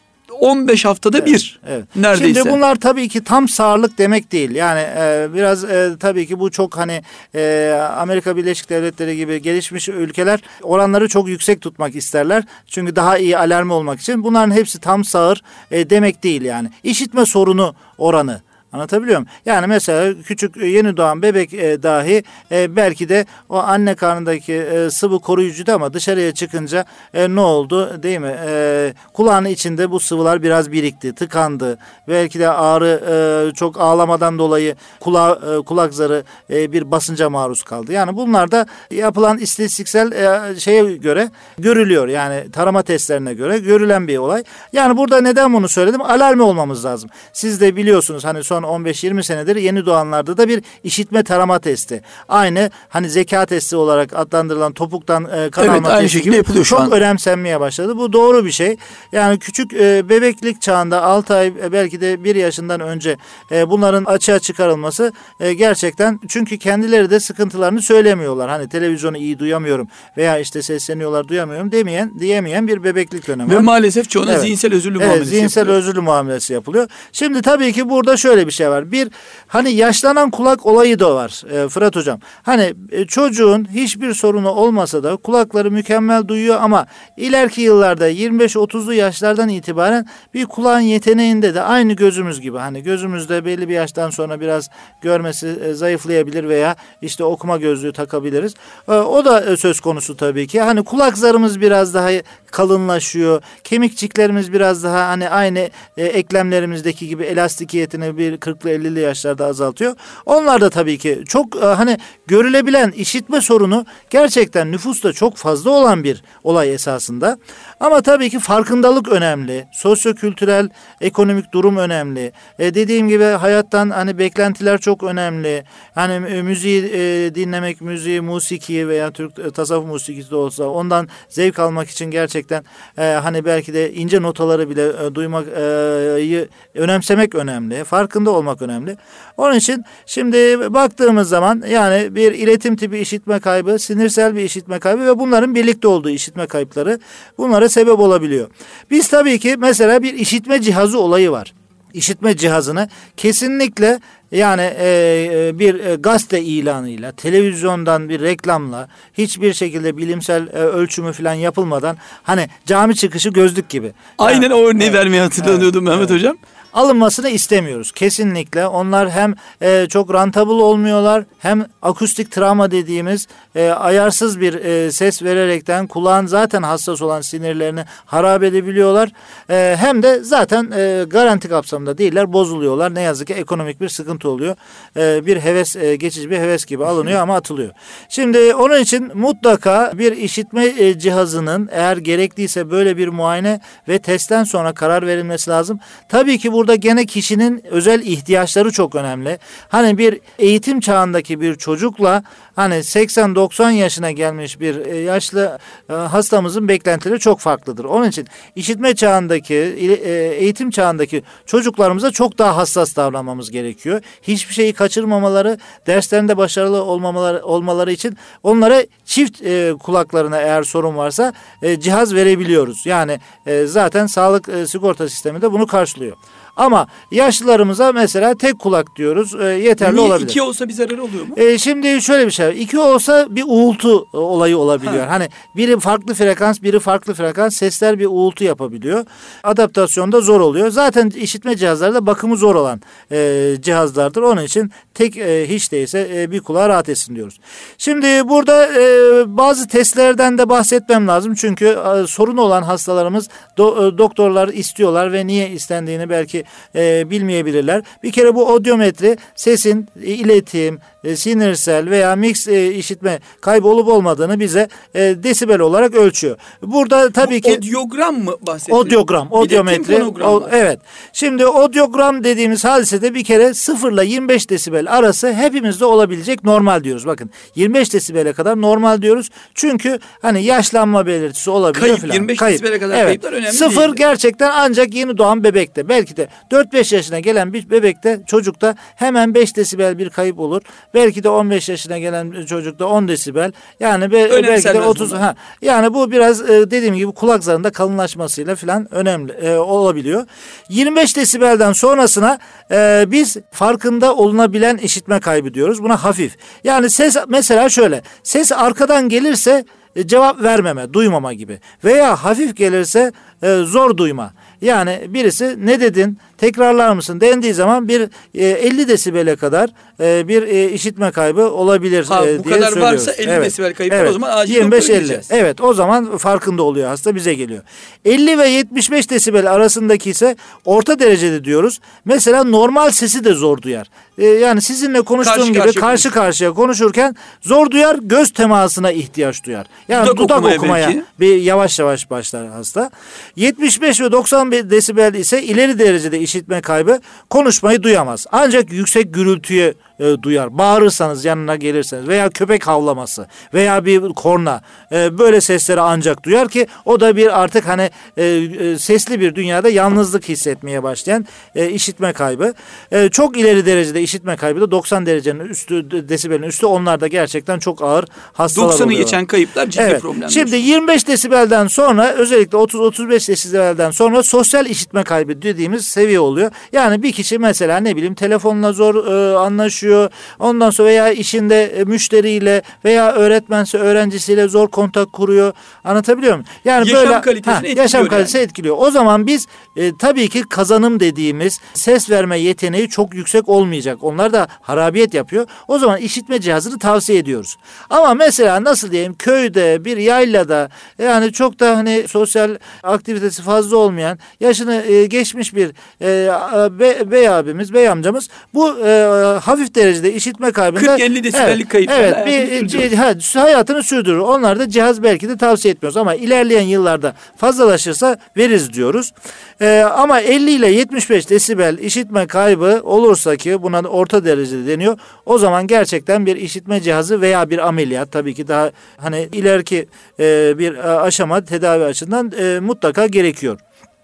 on beş haftada evet, bir evet. neredeyse. Şimdi bunlar tabii ki tam sağırlık demek değil. Yani e, biraz e, tabii ki bu çok hani e, Amerika Birleşik Devletleri gibi gelişmiş ülkeler oranları çok yüksek tutmak isterler. Çünkü daha iyi alarm olmak için. Bunların hepsi tam sağır e, demek değil yani. İşitme sorunu oranı. Anlatabiliyor muyum? Yani mesela küçük yeni doğan bebek e, dahi e, belki de o anne karnındaki e, sıvı koruyucuydu ama dışarıya çıkınca e, ne oldu değil mi? E, kulağının içinde bu sıvılar biraz birikti, tıkandı. Belki de ağrı e, çok ağlamadan dolayı kulağı, e, kulak zarı e, bir basınca maruz kaldı. Yani bunlar da yapılan istatistiksel e, şeye göre görülüyor. Yani tarama testlerine göre görülen bir olay. Yani burada neden bunu söyledim? Alarmı olmamız lazım. Siz de biliyorsunuz hani son on beş yirmi senedir yeni doğanlarda da bir işitme tarama testi. Aynı hani zeka testi olarak adlandırılan topuktan e, kan evet, alma aynı testi şekilde yapılıyor şu çok an. önemsenmeye başladı. Bu doğru bir şey. Yani küçük e, bebeklik çağında altı ay e, belki de bir yaşından önce e, bunların açığa çıkarılması e, gerçekten, çünkü kendileri de sıkıntılarını söylemiyorlar. Hani televizyonu iyi duyamıyorum veya işte sesleniyorlar duyamıyorum demeyen diyemeyen bir bebeklik dönemi. Ve maalesef çoğuna evet. zihinsel özürlü evet, muamelesi zihinsel yapılıyor. özürlü muamelesi yapılıyor. Şimdi tabii ki burada şöyle bir şey var. Bir hani yaşlanan kulak olayı da var e, Fırat Hocam. Hani e, çocuğun hiçbir sorunu olmasa da kulakları mükemmel duyuyor ama ileriki yıllarda yirmi beş otuzlu yaşlardan itibaren bir kulağın yeteneğinde de aynı gözümüz gibi, hani gözümüzde belli bir yaştan sonra biraz görmesi e, zayıflayabilir veya işte okuma gözlüğü takabiliriz. E, o da e, söz konusu tabii ki. Hani kulak zarımız biraz daha kalınlaşıyor. Kemikçiklerimiz biraz daha hani aynı e, eklemlerimizdeki gibi elastikiyetini bir kırklı ellili yaşlarda azaltıyor. Onlar da tabii ki çok e, hani görülebilen işitme sorunu gerçekten nüfusta çok fazla olan bir olay esasında. Ama tabii ki farkındalık önemli. Sosyokültürel, ekonomik durum önemli. E, dediğim gibi hayattan hani beklentiler çok önemli. Hani e, müziği e, dinlemek, müziği, musiki veya Türk e, tasavvuf musikisi de olsa ondan zevk almak için gerçekten e, hani belki de ince notaları bile e, duymayı e, önemsemek önemli. Farkında olmak önemli. Onun için şimdi baktığımız zaman yani bir iletim tipi işitme kaybı, sinirsel bir işitme kaybı ve bunların birlikte olduğu işitme kayıpları bunlara sebep olabiliyor. Biz tabii ki mesela bir işitme cihazı olayı var. İşitme cihazını kesinlikle yani e, bir e, gazete ilanıyla, televizyondan bir reklamla, hiçbir şekilde bilimsel e, ölçümü falan yapılmadan hani cami çıkışı gözlük gibi. Aynen yani, o örneği evet, vermeye hatırlanıyordum evet, Mehmet evet. Hocam. Alınmasını istemiyoruz. Kesinlikle. Onlar hem e, çok rentable olmuyorlar, hem akustik travma dediğimiz e, ayarsız bir e, ses vererekten kulağın zaten hassas olan sinirlerini harap edebiliyorlar. E, hem de zaten e, garanti kapsamında değiller, bozuluyorlar. Ne yazık ki ekonomik bir sıkıntı oluyor. E, bir heves, e, geçici bir heves gibi alınıyor ama atılıyor. Şimdi onun için mutlaka bir işitme e, cihazının eğer gerekliyse böyle bir muayene ve testten sonra karar verilmesi lazım. Tabii ki bu burada gene kişinin özel ihtiyaçları çok önemli. Hani bir eğitim çağındaki bir çocukla hani seksen doksan yaşına gelmiş bir yaşlı hastamızın beklentileri çok farklıdır. Onun için işitme çağındaki, eğitim çağındaki çocuklarımıza çok daha hassas davranmamız gerekiyor. Hiçbir şeyi kaçırmamaları, derslerinde başarılı olmamaları, olmaları için onlara çift kulaklarına eğer sorun varsa cihaz verebiliyoruz. Yani zaten sağlık sigorta sistemi de bunu karşılıyor. Ama yaşlılarımıza mesela tek kulak diyoruz, e, yeterli Niye olabilir. İki olsa bir zararı oluyor mu? E, şimdi şöyle bir şey aşağı. İki olsa bir uğultu olayı olabiliyor. Ha. Hani biri farklı frekans, biri farklı frekans, sesler bir uğultu yapabiliyor. Adaptasyonda zor oluyor. Zaten işitme cihazları da bakımı zor olan e, cihazlardır. Onun için tek e, hiç değilse e, bir kulağa rahat etsin diyoruz. Şimdi burada e, bazı testlerden de bahsetmem lazım. Çünkü e, sorunu olan hastalarımız do, e, doktorlar istiyorlar ve niye istendiğini belki e, bilmeyebilirler. Bir kere bu odyometri sesin e, iletim, e, sinirsel veya mix e, işitme kaybı olup olmadığını bize e, desibel olarak ölçüyor. Burada tabii bu ki odyogram mı bahsediyorsunuz? Odyogram, odyometri. O, evet. Şimdi odyogram dediğimiz hadisede bir kere sıfır ile yirmi beş desibel arası hepimizde olabilecek normal diyoruz. Bakın yirmi beş desibele kadar normal diyoruz. Çünkü hani yaşlanma belirtisi olabiliyor kayıp, falan. yirmi beş Kayıp. desibele kadar evet. kayıplar önemli Sıfır değildir. Gerçekten ancak yeni doğan bebekte. Belki de dört beş yaşına gelen bir bebekte, çocukta hemen beş desibel bir kayıp olur. Belki de on beş yaşına gelen çocukta on desibel. Yani be, belki de otuz. Ha, yani bu biraz e, dediğim gibi kulak zarında kalınlaşmasıyla falan önemli e, olabiliyor. yirmi beş desibelden sonrasına e, biz farkında olunabilen işitme kaybı diyoruz. Buna hafif. Yani ses mesela şöyle. Ses arkadan gelirse e, cevap vermeme, duymama gibi. Veya hafif gelirse e, zor duyma. Yani birisi ne dedin, tekrarlar mısın dendiği zaman bir e, elli desibele kadar e, bir e, işitme kaybı olabilir ha, e, bu diye kadar söylüyoruz. varsa elli evet. desibel kayıp evet. o zaman acil yirmi beş doktora elli. gideceğiz. Evet, o zaman farkında oluyor hasta, bize geliyor. elli ve yetmiş beş desibel arasındaki ise orta derecede diyoruz. Mesela normal sesi de zor duyar. E, yani sizinle konuştuğum karşı gibi karşıya karşı karşıya konuşurken zor duyar, göz temasına ihtiyaç duyar. Yani dudak, dudak okumaya, okumaya bir yavaş yavaş başlar hasta. yetmiş beş ve doksan desibel ise ileri derecede işitme kaybı, konuşmayı duyamaz. Ancak yüksek gürültüye e, duyar. Bağırırsanız, yanına gelirseniz veya köpek havlaması veya bir korna e, böyle sesleri ancak duyar ki o da bir artık hani e, e, sesli bir dünyada yalnızlık hissetmeye başlayan e, işitme kaybı. E, çok ileri derecede işitme kaybı da doksan derecenin üstü, desibelin üstü, onlar da gerçekten çok ağır hastalar oluyor. doksanı geçen kayıplar ciddi evet. problemler. Şimdi yirmi beş desibelden sonra, özellikle otuz otuz beş desibelden sonra sosyal işitme kaybı dediğimiz seviye oluyor. Yani bir kişi mesela ne bileyim telefonla zor e, anlaşıyor. Ondan sonra veya işinde e, müşteriyle veya öğretmense öğrencisiyle zor kontak kuruyor. Anlatabiliyor muyum? Yani yaşam böyle kalitesini ha, etkiliyor. Yaşam yani. kalitesi etkiliyor. O zaman biz e, tabii ki kazanım dediğimiz ses verme yeteneği çok yüksek olmayacak. Onlar da harabiyet yapıyor. O zaman işitme cihazını tavsiye ediyoruz. Ama mesela nasıl diyeyim, köyde, bir yaylada, yani çok da hani sosyal aktivitesi fazla olmayan, yaşını e, geçmiş bir e, be, bey abimiz, bey amcamız bu e, hafif derecede işitme kaybında kırk elli desibellik evet, kayıplar. Evet, bir, bir, ha, hayatını sürdürür. Onlar da cihaz belki de tavsiye etmiyoruz ama ilerleyen yıllarda fazlalaşırsa veririz diyoruz. E, ama elli ile yetmiş beş desibel işitme kaybı olursa, ki buna orta derecede deniyor, o zaman gerçekten bir işitme cihazı veya bir ameliyat, tabii ki daha hani ileriki e, bir aşama tedavi açısından e, mutlaka gerekiyor.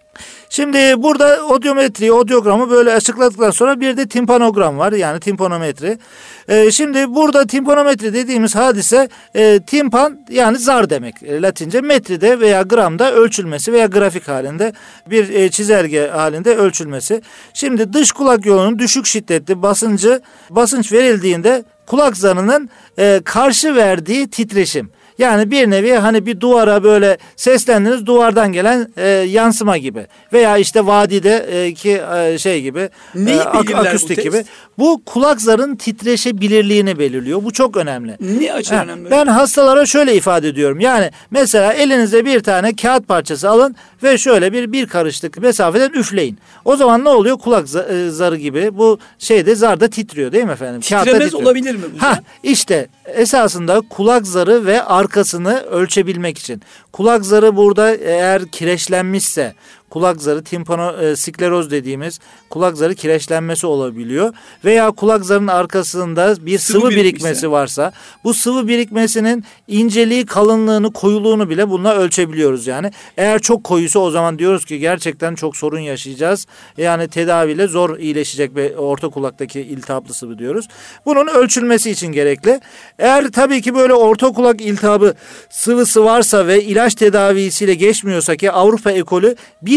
Şimdi burada odyometri, odyogramı böyle açıkladıktan sonra bir de timpanogram var, yani timpanometri. Ee, şimdi burada timpanometri dediğimiz hadise e, timpan yani zar demek e, Latince, metride veya gramda ölçülmesi veya grafik halinde bir e, çizelge halinde ölçülmesi. Şimdi dış kulak yolunun düşük şiddetli basıncı basınç verildiğinde kulak zarının e, karşı verdiği titreşim. Yani bir nevi hani bir duvara böyle seslendiniz, duvardan gelen e, yansıma gibi. Veya işte vadideki e, şey gibi, e, ak- akustik bu gibi. Bu kulak zarın titreşebilirliğini belirliyor. Bu çok önemli. Ne açıdan önemli? Ben hastalara şöyle ifade ediyorum. Yani mesela elinize bir tane kağıt parçası alın ve şöyle bir bir karışlık mesafeden üfleyin. O zaman ne oluyor? Kulak zarı gibi bu şeyde, zarda titriyor değil mi efendim? Titremez olabilir mi bu? Ha, işte esasında kulak zarı ve arkasını ölçebilmek için. Kulak zarı burada eğer kireçlenmişse, kulak zarı timpanoskleroz dediğimiz kulak zarı kireçlenmesi olabiliyor. Veya kulak zarının arkasında bir sıvı, sıvı birikmesi varsa, bu sıvı birikmesinin inceliği, kalınlığını, koyuluğunu bile bununla ölçebiliyoruz yani. Eğer çok koyuysa o zaman diyoruz ki gerçekten çok sorun yaşayacağız. Yani tedaviyle zor iyileşecek ve orta kulaktaki iltihaplı sıvı diyoruz. Bunun ölçülmesi için gerekli. Eğer tabii ki böyle orta kulak iltihabı sıvısı varsa ve ilaç tedavisiyle geçmiyorsa, ki Avrupa ekolü bir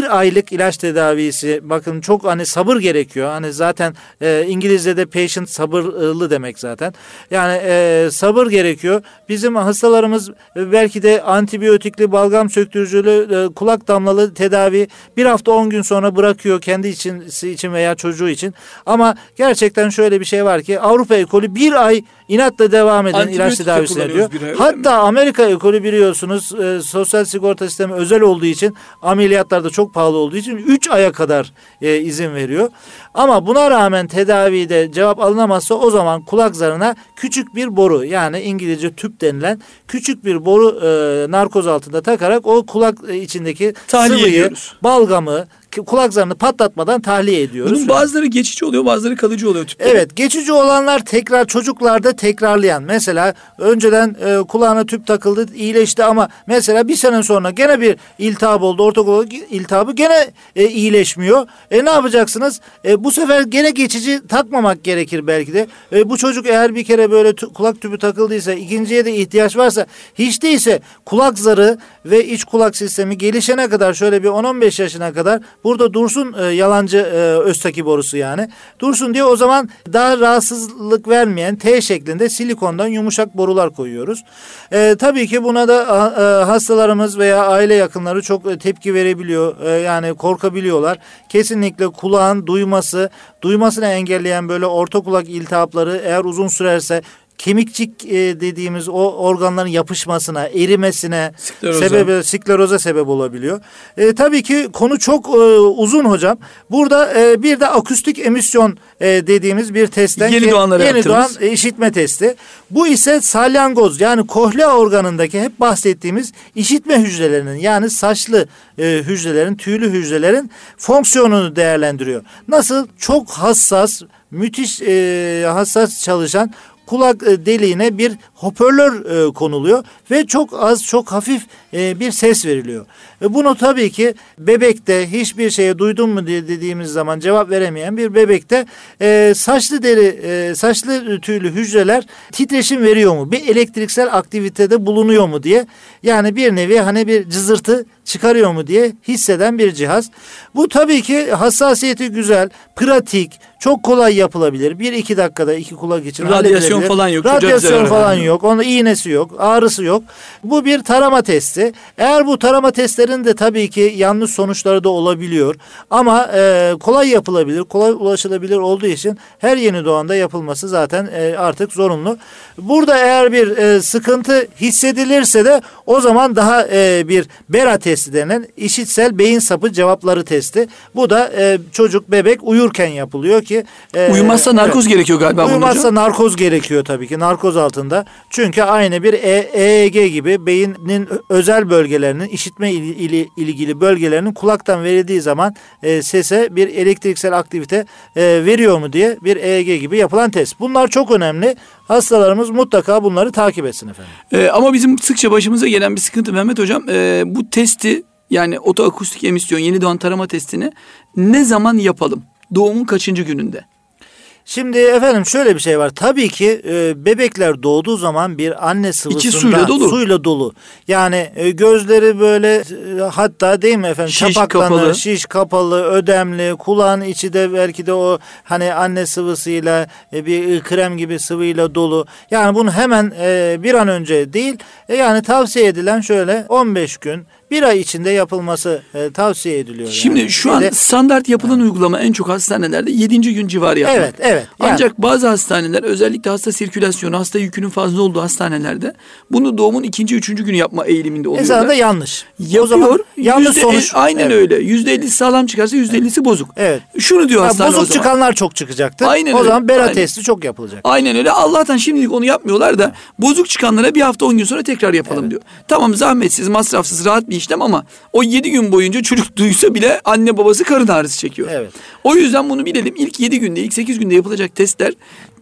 bir aylık ilaç tedavisi, bakın çok hani sabır gerekiyor. Hani zaten e, İngilizce'de patient sabırlı demek zaten. Yani e, sabır gerekiyor. Bizim hastalarımız e, belki de antibiyotikli, balgam söktürücülü, e, kulak damlalı tedavi bir hafta on gün sonra bırakıyor kendi için, için veya çocuğu için. Ama gerçekten şöyle bir şey var ki Avrupa ekolü bir ay inatla devam eden ilaç tedavisine diyor. Hatta Amerika ekolü biliyorsunuz e, sosyal sigorta sistemi özel olduğu için, ameliyatlarda çok pahalı olduğu için üç aya kadar e, izin veriyor. Ama buna rağmen tedavide cevap alınamazsa o zaman kulak zarına küçük bir boru, yani İngilizce tüp denilen küçük bir boru e, narkoz altında takarak o kulak içindeki tahliye sıvıyı, ediyoruz. Balgamı, kulak zarını patlatmadan tahliye ediyoruz. Bunun bazıları geçici oluyor, bazıları kalıcı oluyor tüpleri. Evet, geçici olanlar tekrar çocuklarda tekrarlayan. Mesela önceden e, kulağına tüp takıldı, iyileşti ama mesela bir sene sonra gene bir iltihap oldu, ortaokul iltihabı gene e, iyileşmiyor. E ne yapacaksınız? E, bu sefer gene geçici takmamak gerekir belki de. E, bu çocuk eğer bir kere böyle tü, kulak tüpü takıldıysa, ikinciye de ihtiyaç varsa, hiç değilse kulak zarı ve iç kulak sistemi gelişene kadar, şöyle bir on on beş yaşına kadar burada dursun, e, yalancı e, Öztaki borusu yani. Dursun diye o zaman daha rahatsızlık vermeyen T şeklinde silikondan yumuşak borular koyuyoruz. E, tabii ki buna da e, hastalarımız veya aile yakınları çok tepki verebiliyor. E, yani korkabiliyorlar. Kesinlikle kulağın duyması, duymasını engelleyen böyle orta kulak iltihapları eğer uzun sürerse, kemikçik e, dediğimiz o organların yapışmasına, erimesine skleroza. sebep, skleroza sebep olabiliyor. E, tabii ki konu çok e, uzun hocam. Burada e, bir de akustik emisyon e, dediğimiz bir testten yeni ki, doğanlara yeni doğan yaptığımız. işitme testi. Bu ise salyangoz, yani kohlea organındaki hep bahsettiğimiz işitme hücrelerinin, yani saçlı e, hücrelerin, tüylü hücrelerin fonksiyonunu değerlendiriyor. Nasıl? Çok hassas, müthiş e, hassas çalışan kulak deliğine bir hoparlör e, konuluyor ve çok az, çok hafif e, bir ses veriliyor. E, bunu tabii ki bebekte, hiçbir şeye duydun mu diye dediğimiz zaman cevap veremeyen bir bebekte e, saçlı deri, e, saçlı tüylü hücreler titreşim veriyor mu? Bir elektriksel aktivitede bulunuyor mu diye, yani bir nevi hani bir cızırtı çıkarıyor mu diye hisseden bir cihaz. Bu tabii ki hassasiyeti güzel, pratik, çok kolay yapılabilir. Bir iki dakikada iki kulak için radyasyon falan yok. Radyasyon falan yok. Onun iğnesi yok, ağrısı yok. Bu bir tarama testi. Eğer bu tarama testlerin de tabii ki yanlış sonuçları da olabiliyor. Ama e, kolay yapılabilir, kolay ulaşılabilir olduğu için her yeni doğanda yapılması zaten e, artık zorunlu. Burada eğer bir e, sıkıntı hissedilirse de o zaman daha e, bir Bera testi denen işitsel beyin sapı cevapları testi. Bu da e, çocuk, bebek uyurken yapılıyor ki e, uyumazsa narkoz evet. gerekiyor galiba. Uyumazsa narkoz gerekiyor tabii ki, narkoz altında. Çünkü aynı bir E E G gibi beynin özel bölgelerinin, işitme ili, ilgili bölgelerinin kulaktan verildiği zaman e, sese bir elektriksel aktivite e, veriyor mu diye bir E E G gibi yapılan test. Bunlar çok önemli. Hastalarımız mutlaka bunları takip etsin efendim. Ee, ama bizim sıkça başımıza gelen bir sıkıntı Mehmet Hocam, e, bu testi, yani otoakustik emisyon yeni doğan tarama testini ne zaman yapalım? Doğumun kaçıncı gününde? Şimdi efendim şöyle bir şey var. Tabii ki e, bebekler doğduğu zaman bir anne sıvısında İçi suyla dolu. Suyla dolu. Yani e, gözleri böyle e, hatta değil mi efendim? Şiş çapaklanır, kapalı. şiş kapalı, ödemli, kulağın içi de belki de o hani anne sıvısıyla e, bir krem gibi sıvıyla dolu. Yani bunu hemen e, bir an önce değil, e, yani tavsiye edilen şöyle on beş gün, bir ay içinde yapılması e, tavsiye ediliyor. Şimdi yani. şu bir an de, standart yapılan ha. uygulama en çok hastanelerde yedinci gün civarı yapmak. Evet, evet. Yani. Ancak bazı hastaneler, özellikle hasta sirkülasyonu, hasta yükünün fazla olduğu hastanelerde bunu doğumun ikinci, üçüncü günü yapma eğiliminde oluyorlar. Esasında da yanlış. Yapıyor. O zaman yanlış yüzde sonuç. El, aynen evet. öyle. Yüzde ellisi sağlam çıkarsa yüzde ellisi bozuk. Evet. Şunu diyor hastane o zaman. Bozuk çıkanlar çok çıkacaktır. Aynen o öyle. zaman Bera aynen. testi çok yapılacak. Aynen öyle. Allah'tan şimdilik onu yapmıyorlar da bozuk çıkanlara bir hafta on gün sonra tekrar yapalım evet. diyor. Tamam, zahmetsiz, masrafsız, rahat bir işlem ama o yedi gün boyunca çocuk duysa bile anne babası karın ağrısı çekiyor. Evet. O yüzden bunu bilelim. İlk yedi günde, ilk sekiz günde yapılacak testler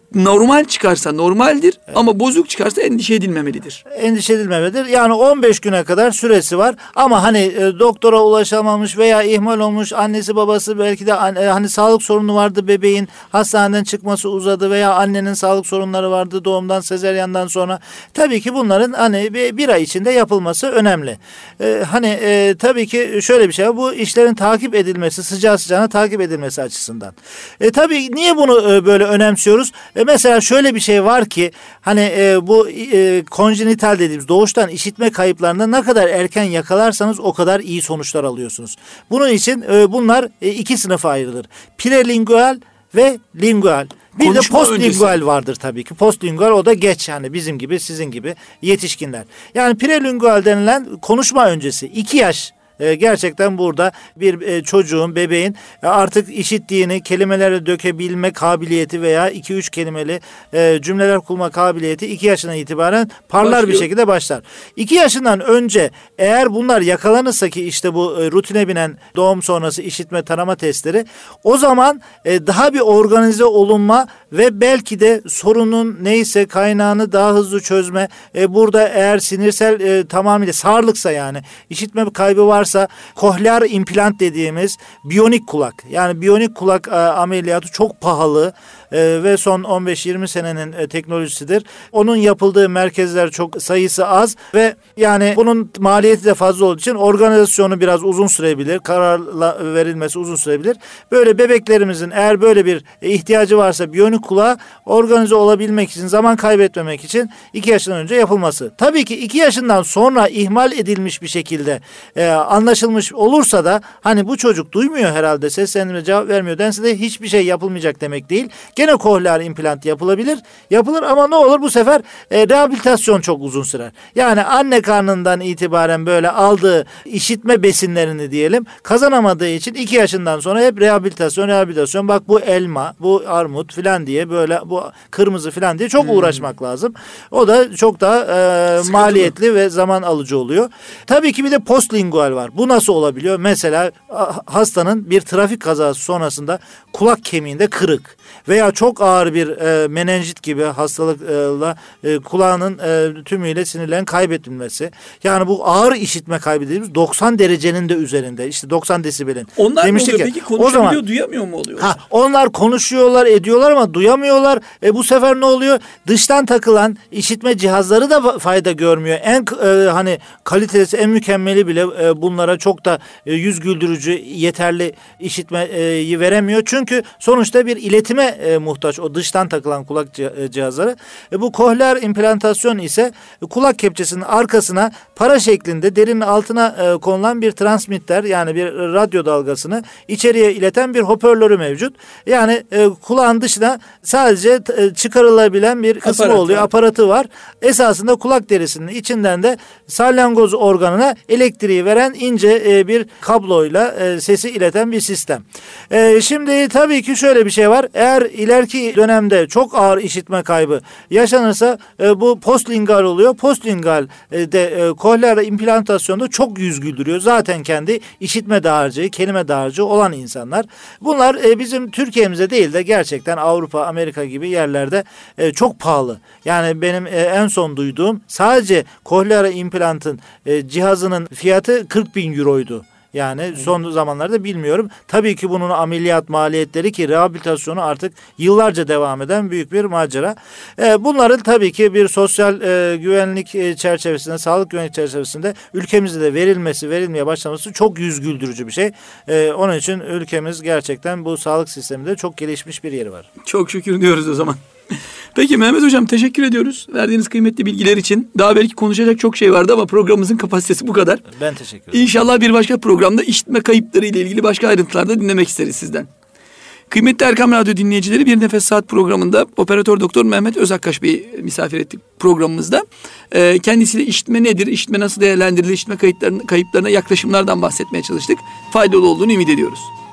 normal çıkarsa normaldir, evet. Ama bozuk çıkarsa endişe edilmemelidir. Endişe edilmemelidir. Yani on beş güne kadar süresi var ama hani e, doktora ulaşamamış veya ihmal olmuş, annesi babası belki de e, hani sağlık sorunu vardı, bebeğin hastaneden çıkması uzadı veya annenin sağlık sorunları vardı doğumdan, sezeryandan sonra. Tabii ki bunların hani bir, bir ay içinde yapılması önemli. E, hani e, tabii ki şöyle bir şey var, bu işlerin takip edilmesi, sıcağı sıcağına takip edilmesi açısından. E, tabii niye bunu e, böyle önemsiyoruz? E, mesela şöyle bir şey var ki hani e, bu e, konjenital dediğimiz doğuştan işitme kayıplarında ne kadar erken yakalarsanız o kadar iyi sonuçlar alıyorsunuz. Bunun için e, bunlar e, iki sınıfa ayrılır. Prelingual ve lingual. Bir Konuşma de postlingual öncesi. Vardır tabii ki. Postlingual o da geç, yani bizim gibi, sizin gibi yetişkinler. Yani prelingual denilen konuşma öncesi iki yaş. Gerçekten burada bir çocuğun, bebeğin artık işittiğini kelimelere dökebilme kabiliyeti veya iki üç kelimeli cümleler kurma kabiliyeti iki yaşından itibaren parlar Başlıyor. Bir şekilde başlar. iki yaşından önce eğer bunlar yakalanırsa ki işte bu rutine binen doğum sonrası işitme tarama testleri, o zaman daha bir organize olunma ve belki de sorunun neyse kaynağını daha hızlı çözme. Burada eğer sinirsel tamamıyla sağırlıksa, yani işitme kaybı varsa, kohlear implant dediğimiz biyonik kulak, yani biyonik kulak e, ameliyatı çok pahalı e, ve son on beş yirmi senenin e, teknolojisidir. Onun yapıldığı merkezler çok, sayısı az ve yani bunun maliyeti de fazla olduğu için organizasyonu biraz uzun sürebilir, kararla verilmesi uzun sürebilir. Böyle bebeklerimizin eğer böyle bir e, ihtiyacı varsa biyonik kulağa organize olabilmek için, zaman kaybetmemek için iki yaşından önce yapılması. Tabii ki iki yaşından sonra ihmal edilmiş bir şekilde e, anlaşılmış olursa da hani bu çocuk duymuyor herhalde, seslendirme cevap vermiyor dense de hiçbir şey yapılmayacak demek değil. Gene kohlear implant yapılabilir. Yapılır ama ne olur bu sefer e, rehabilitasyon çok uzun sürer. Yani anne karnından itibaren böyle aldığı işitme besinlerini diyelim kazanamadığı için iki yaşından sonra hep rehabilitasyon, rehabilitasyon. Bak bu elma, bu armut filan diye, böyle bu kırmızı filan diye çok hmm. uğraşmak lazım. O da çok daha e, maliyetli ve zaman alıcı oluyor. Tabii ki bir de postlingual var. Bu nasıl olabiliyor? Mesela hastanın bir trafik kazası sonrasında kulak kemiğinde kırık veya çok ağır bir e, menenjit gibi hastalıkla e, kulağının e, tümüyle sinirlerin kaybedilmesi. Yani bu ağır işitme kaybı dediğimiz doksan derecenin de üzerinde. İşte doksan desibelin. Onlar Demiştik oluyor, ya, peki konuşabiliyor, o zaman, duyamıyor mu oluyor? Ha, onlar konuşuyorlar, ediyorlar ama duyamıyorlar. E, bu sefer ne oluyor? Dıştan takılan işitme cihazları da fayda görmüyor. En e, hani kalitesi, en mükemmeli bile e, bunlara çok da e, yüz güldürücü, yeterli işitmeyi veremiyor. Çünkü sonuçta bir iletime e, muhtaç o dıştan takılan kulak cihazları. E, bu kohlear implantasyon ise e, kulak kepçesinin arkasına para şeklinde derinin altına e, konulan bir transmitter, yani bir radyo dalgasını içeriye ileten bir hoparlörü mevcut. Yani e, kulağın dışına sadece e, çıkarılabilen bir kısmı Aparat oluyor. Var. Aparatı var. Esasında kulak derisinin içinden de salyangoz organına elektriği veren ince e, bir kabloyla e, sesi ileten bir sistem. E, şimdi tabii ki şöyle bir şey var. Eğer ileriki dönemde çok ağır işitme kaybı yaşanırsa e, bu postlingual oluyor. Postlingual e, de e, kohlear implantasyonda çok yüz güldürüyor. Zaten kendi işitme dağarcığı, kelime dağarcığı olan insanlar. Bunlar e, bizim Türkiye'mize değil de gerçekten Avrupa, Amerika gibi yerlerde e, çok pahalı. Yani benim e, en son duyduğum sadece kohlear implantın e, cihazının fiyatı kırk bin euroydu. Yani son zamanlarda bilmiyorum. Tabii ki bunun ameliyat maliyetleri, ki rehabilitasyonu artık yıllarca devam eden büyük bir macera. Ee, bunların tabii ki bir sosyal e, güvenlik e, çerçevesinde, sağlık güvenlik çerçevesinde ülkemizde de verilmesi, verilmeye başlaması çok yüz güldürücü bir şey. Ee, onun için ülkemiz gerçekten bu sağlık sisteminde çok gelişmiş bir yeri var. Çok şükür diyoruz o zaman. Peki Mehmet Hocam, teşekkür ediyoruz verdiğiniz kıymetli bilgiler için. Daha belki konuşacak çok şey vardı ama programımızın kapasitesi bu kadar. Ben teşekkür ederim. İnşallah bir başka programda işitme kayıpları ile ilgili başka ayrıntılar da dinlemek isteriz sizden. Kıymetli Erkam Radyo dinleyicileri, Bir Nefes Saat programında Operatör Doktor Mehmet Özakkaş Bey'i misafir ettik programımızda. Ee, kendisiyle işitme nedir, işitme nasıl değerlendirilir, işitme kayıplarına, kayıplarına yaklaşımlardan bahsetmeye çalıştık. Faydalı olduğunu ümit ediyoruz.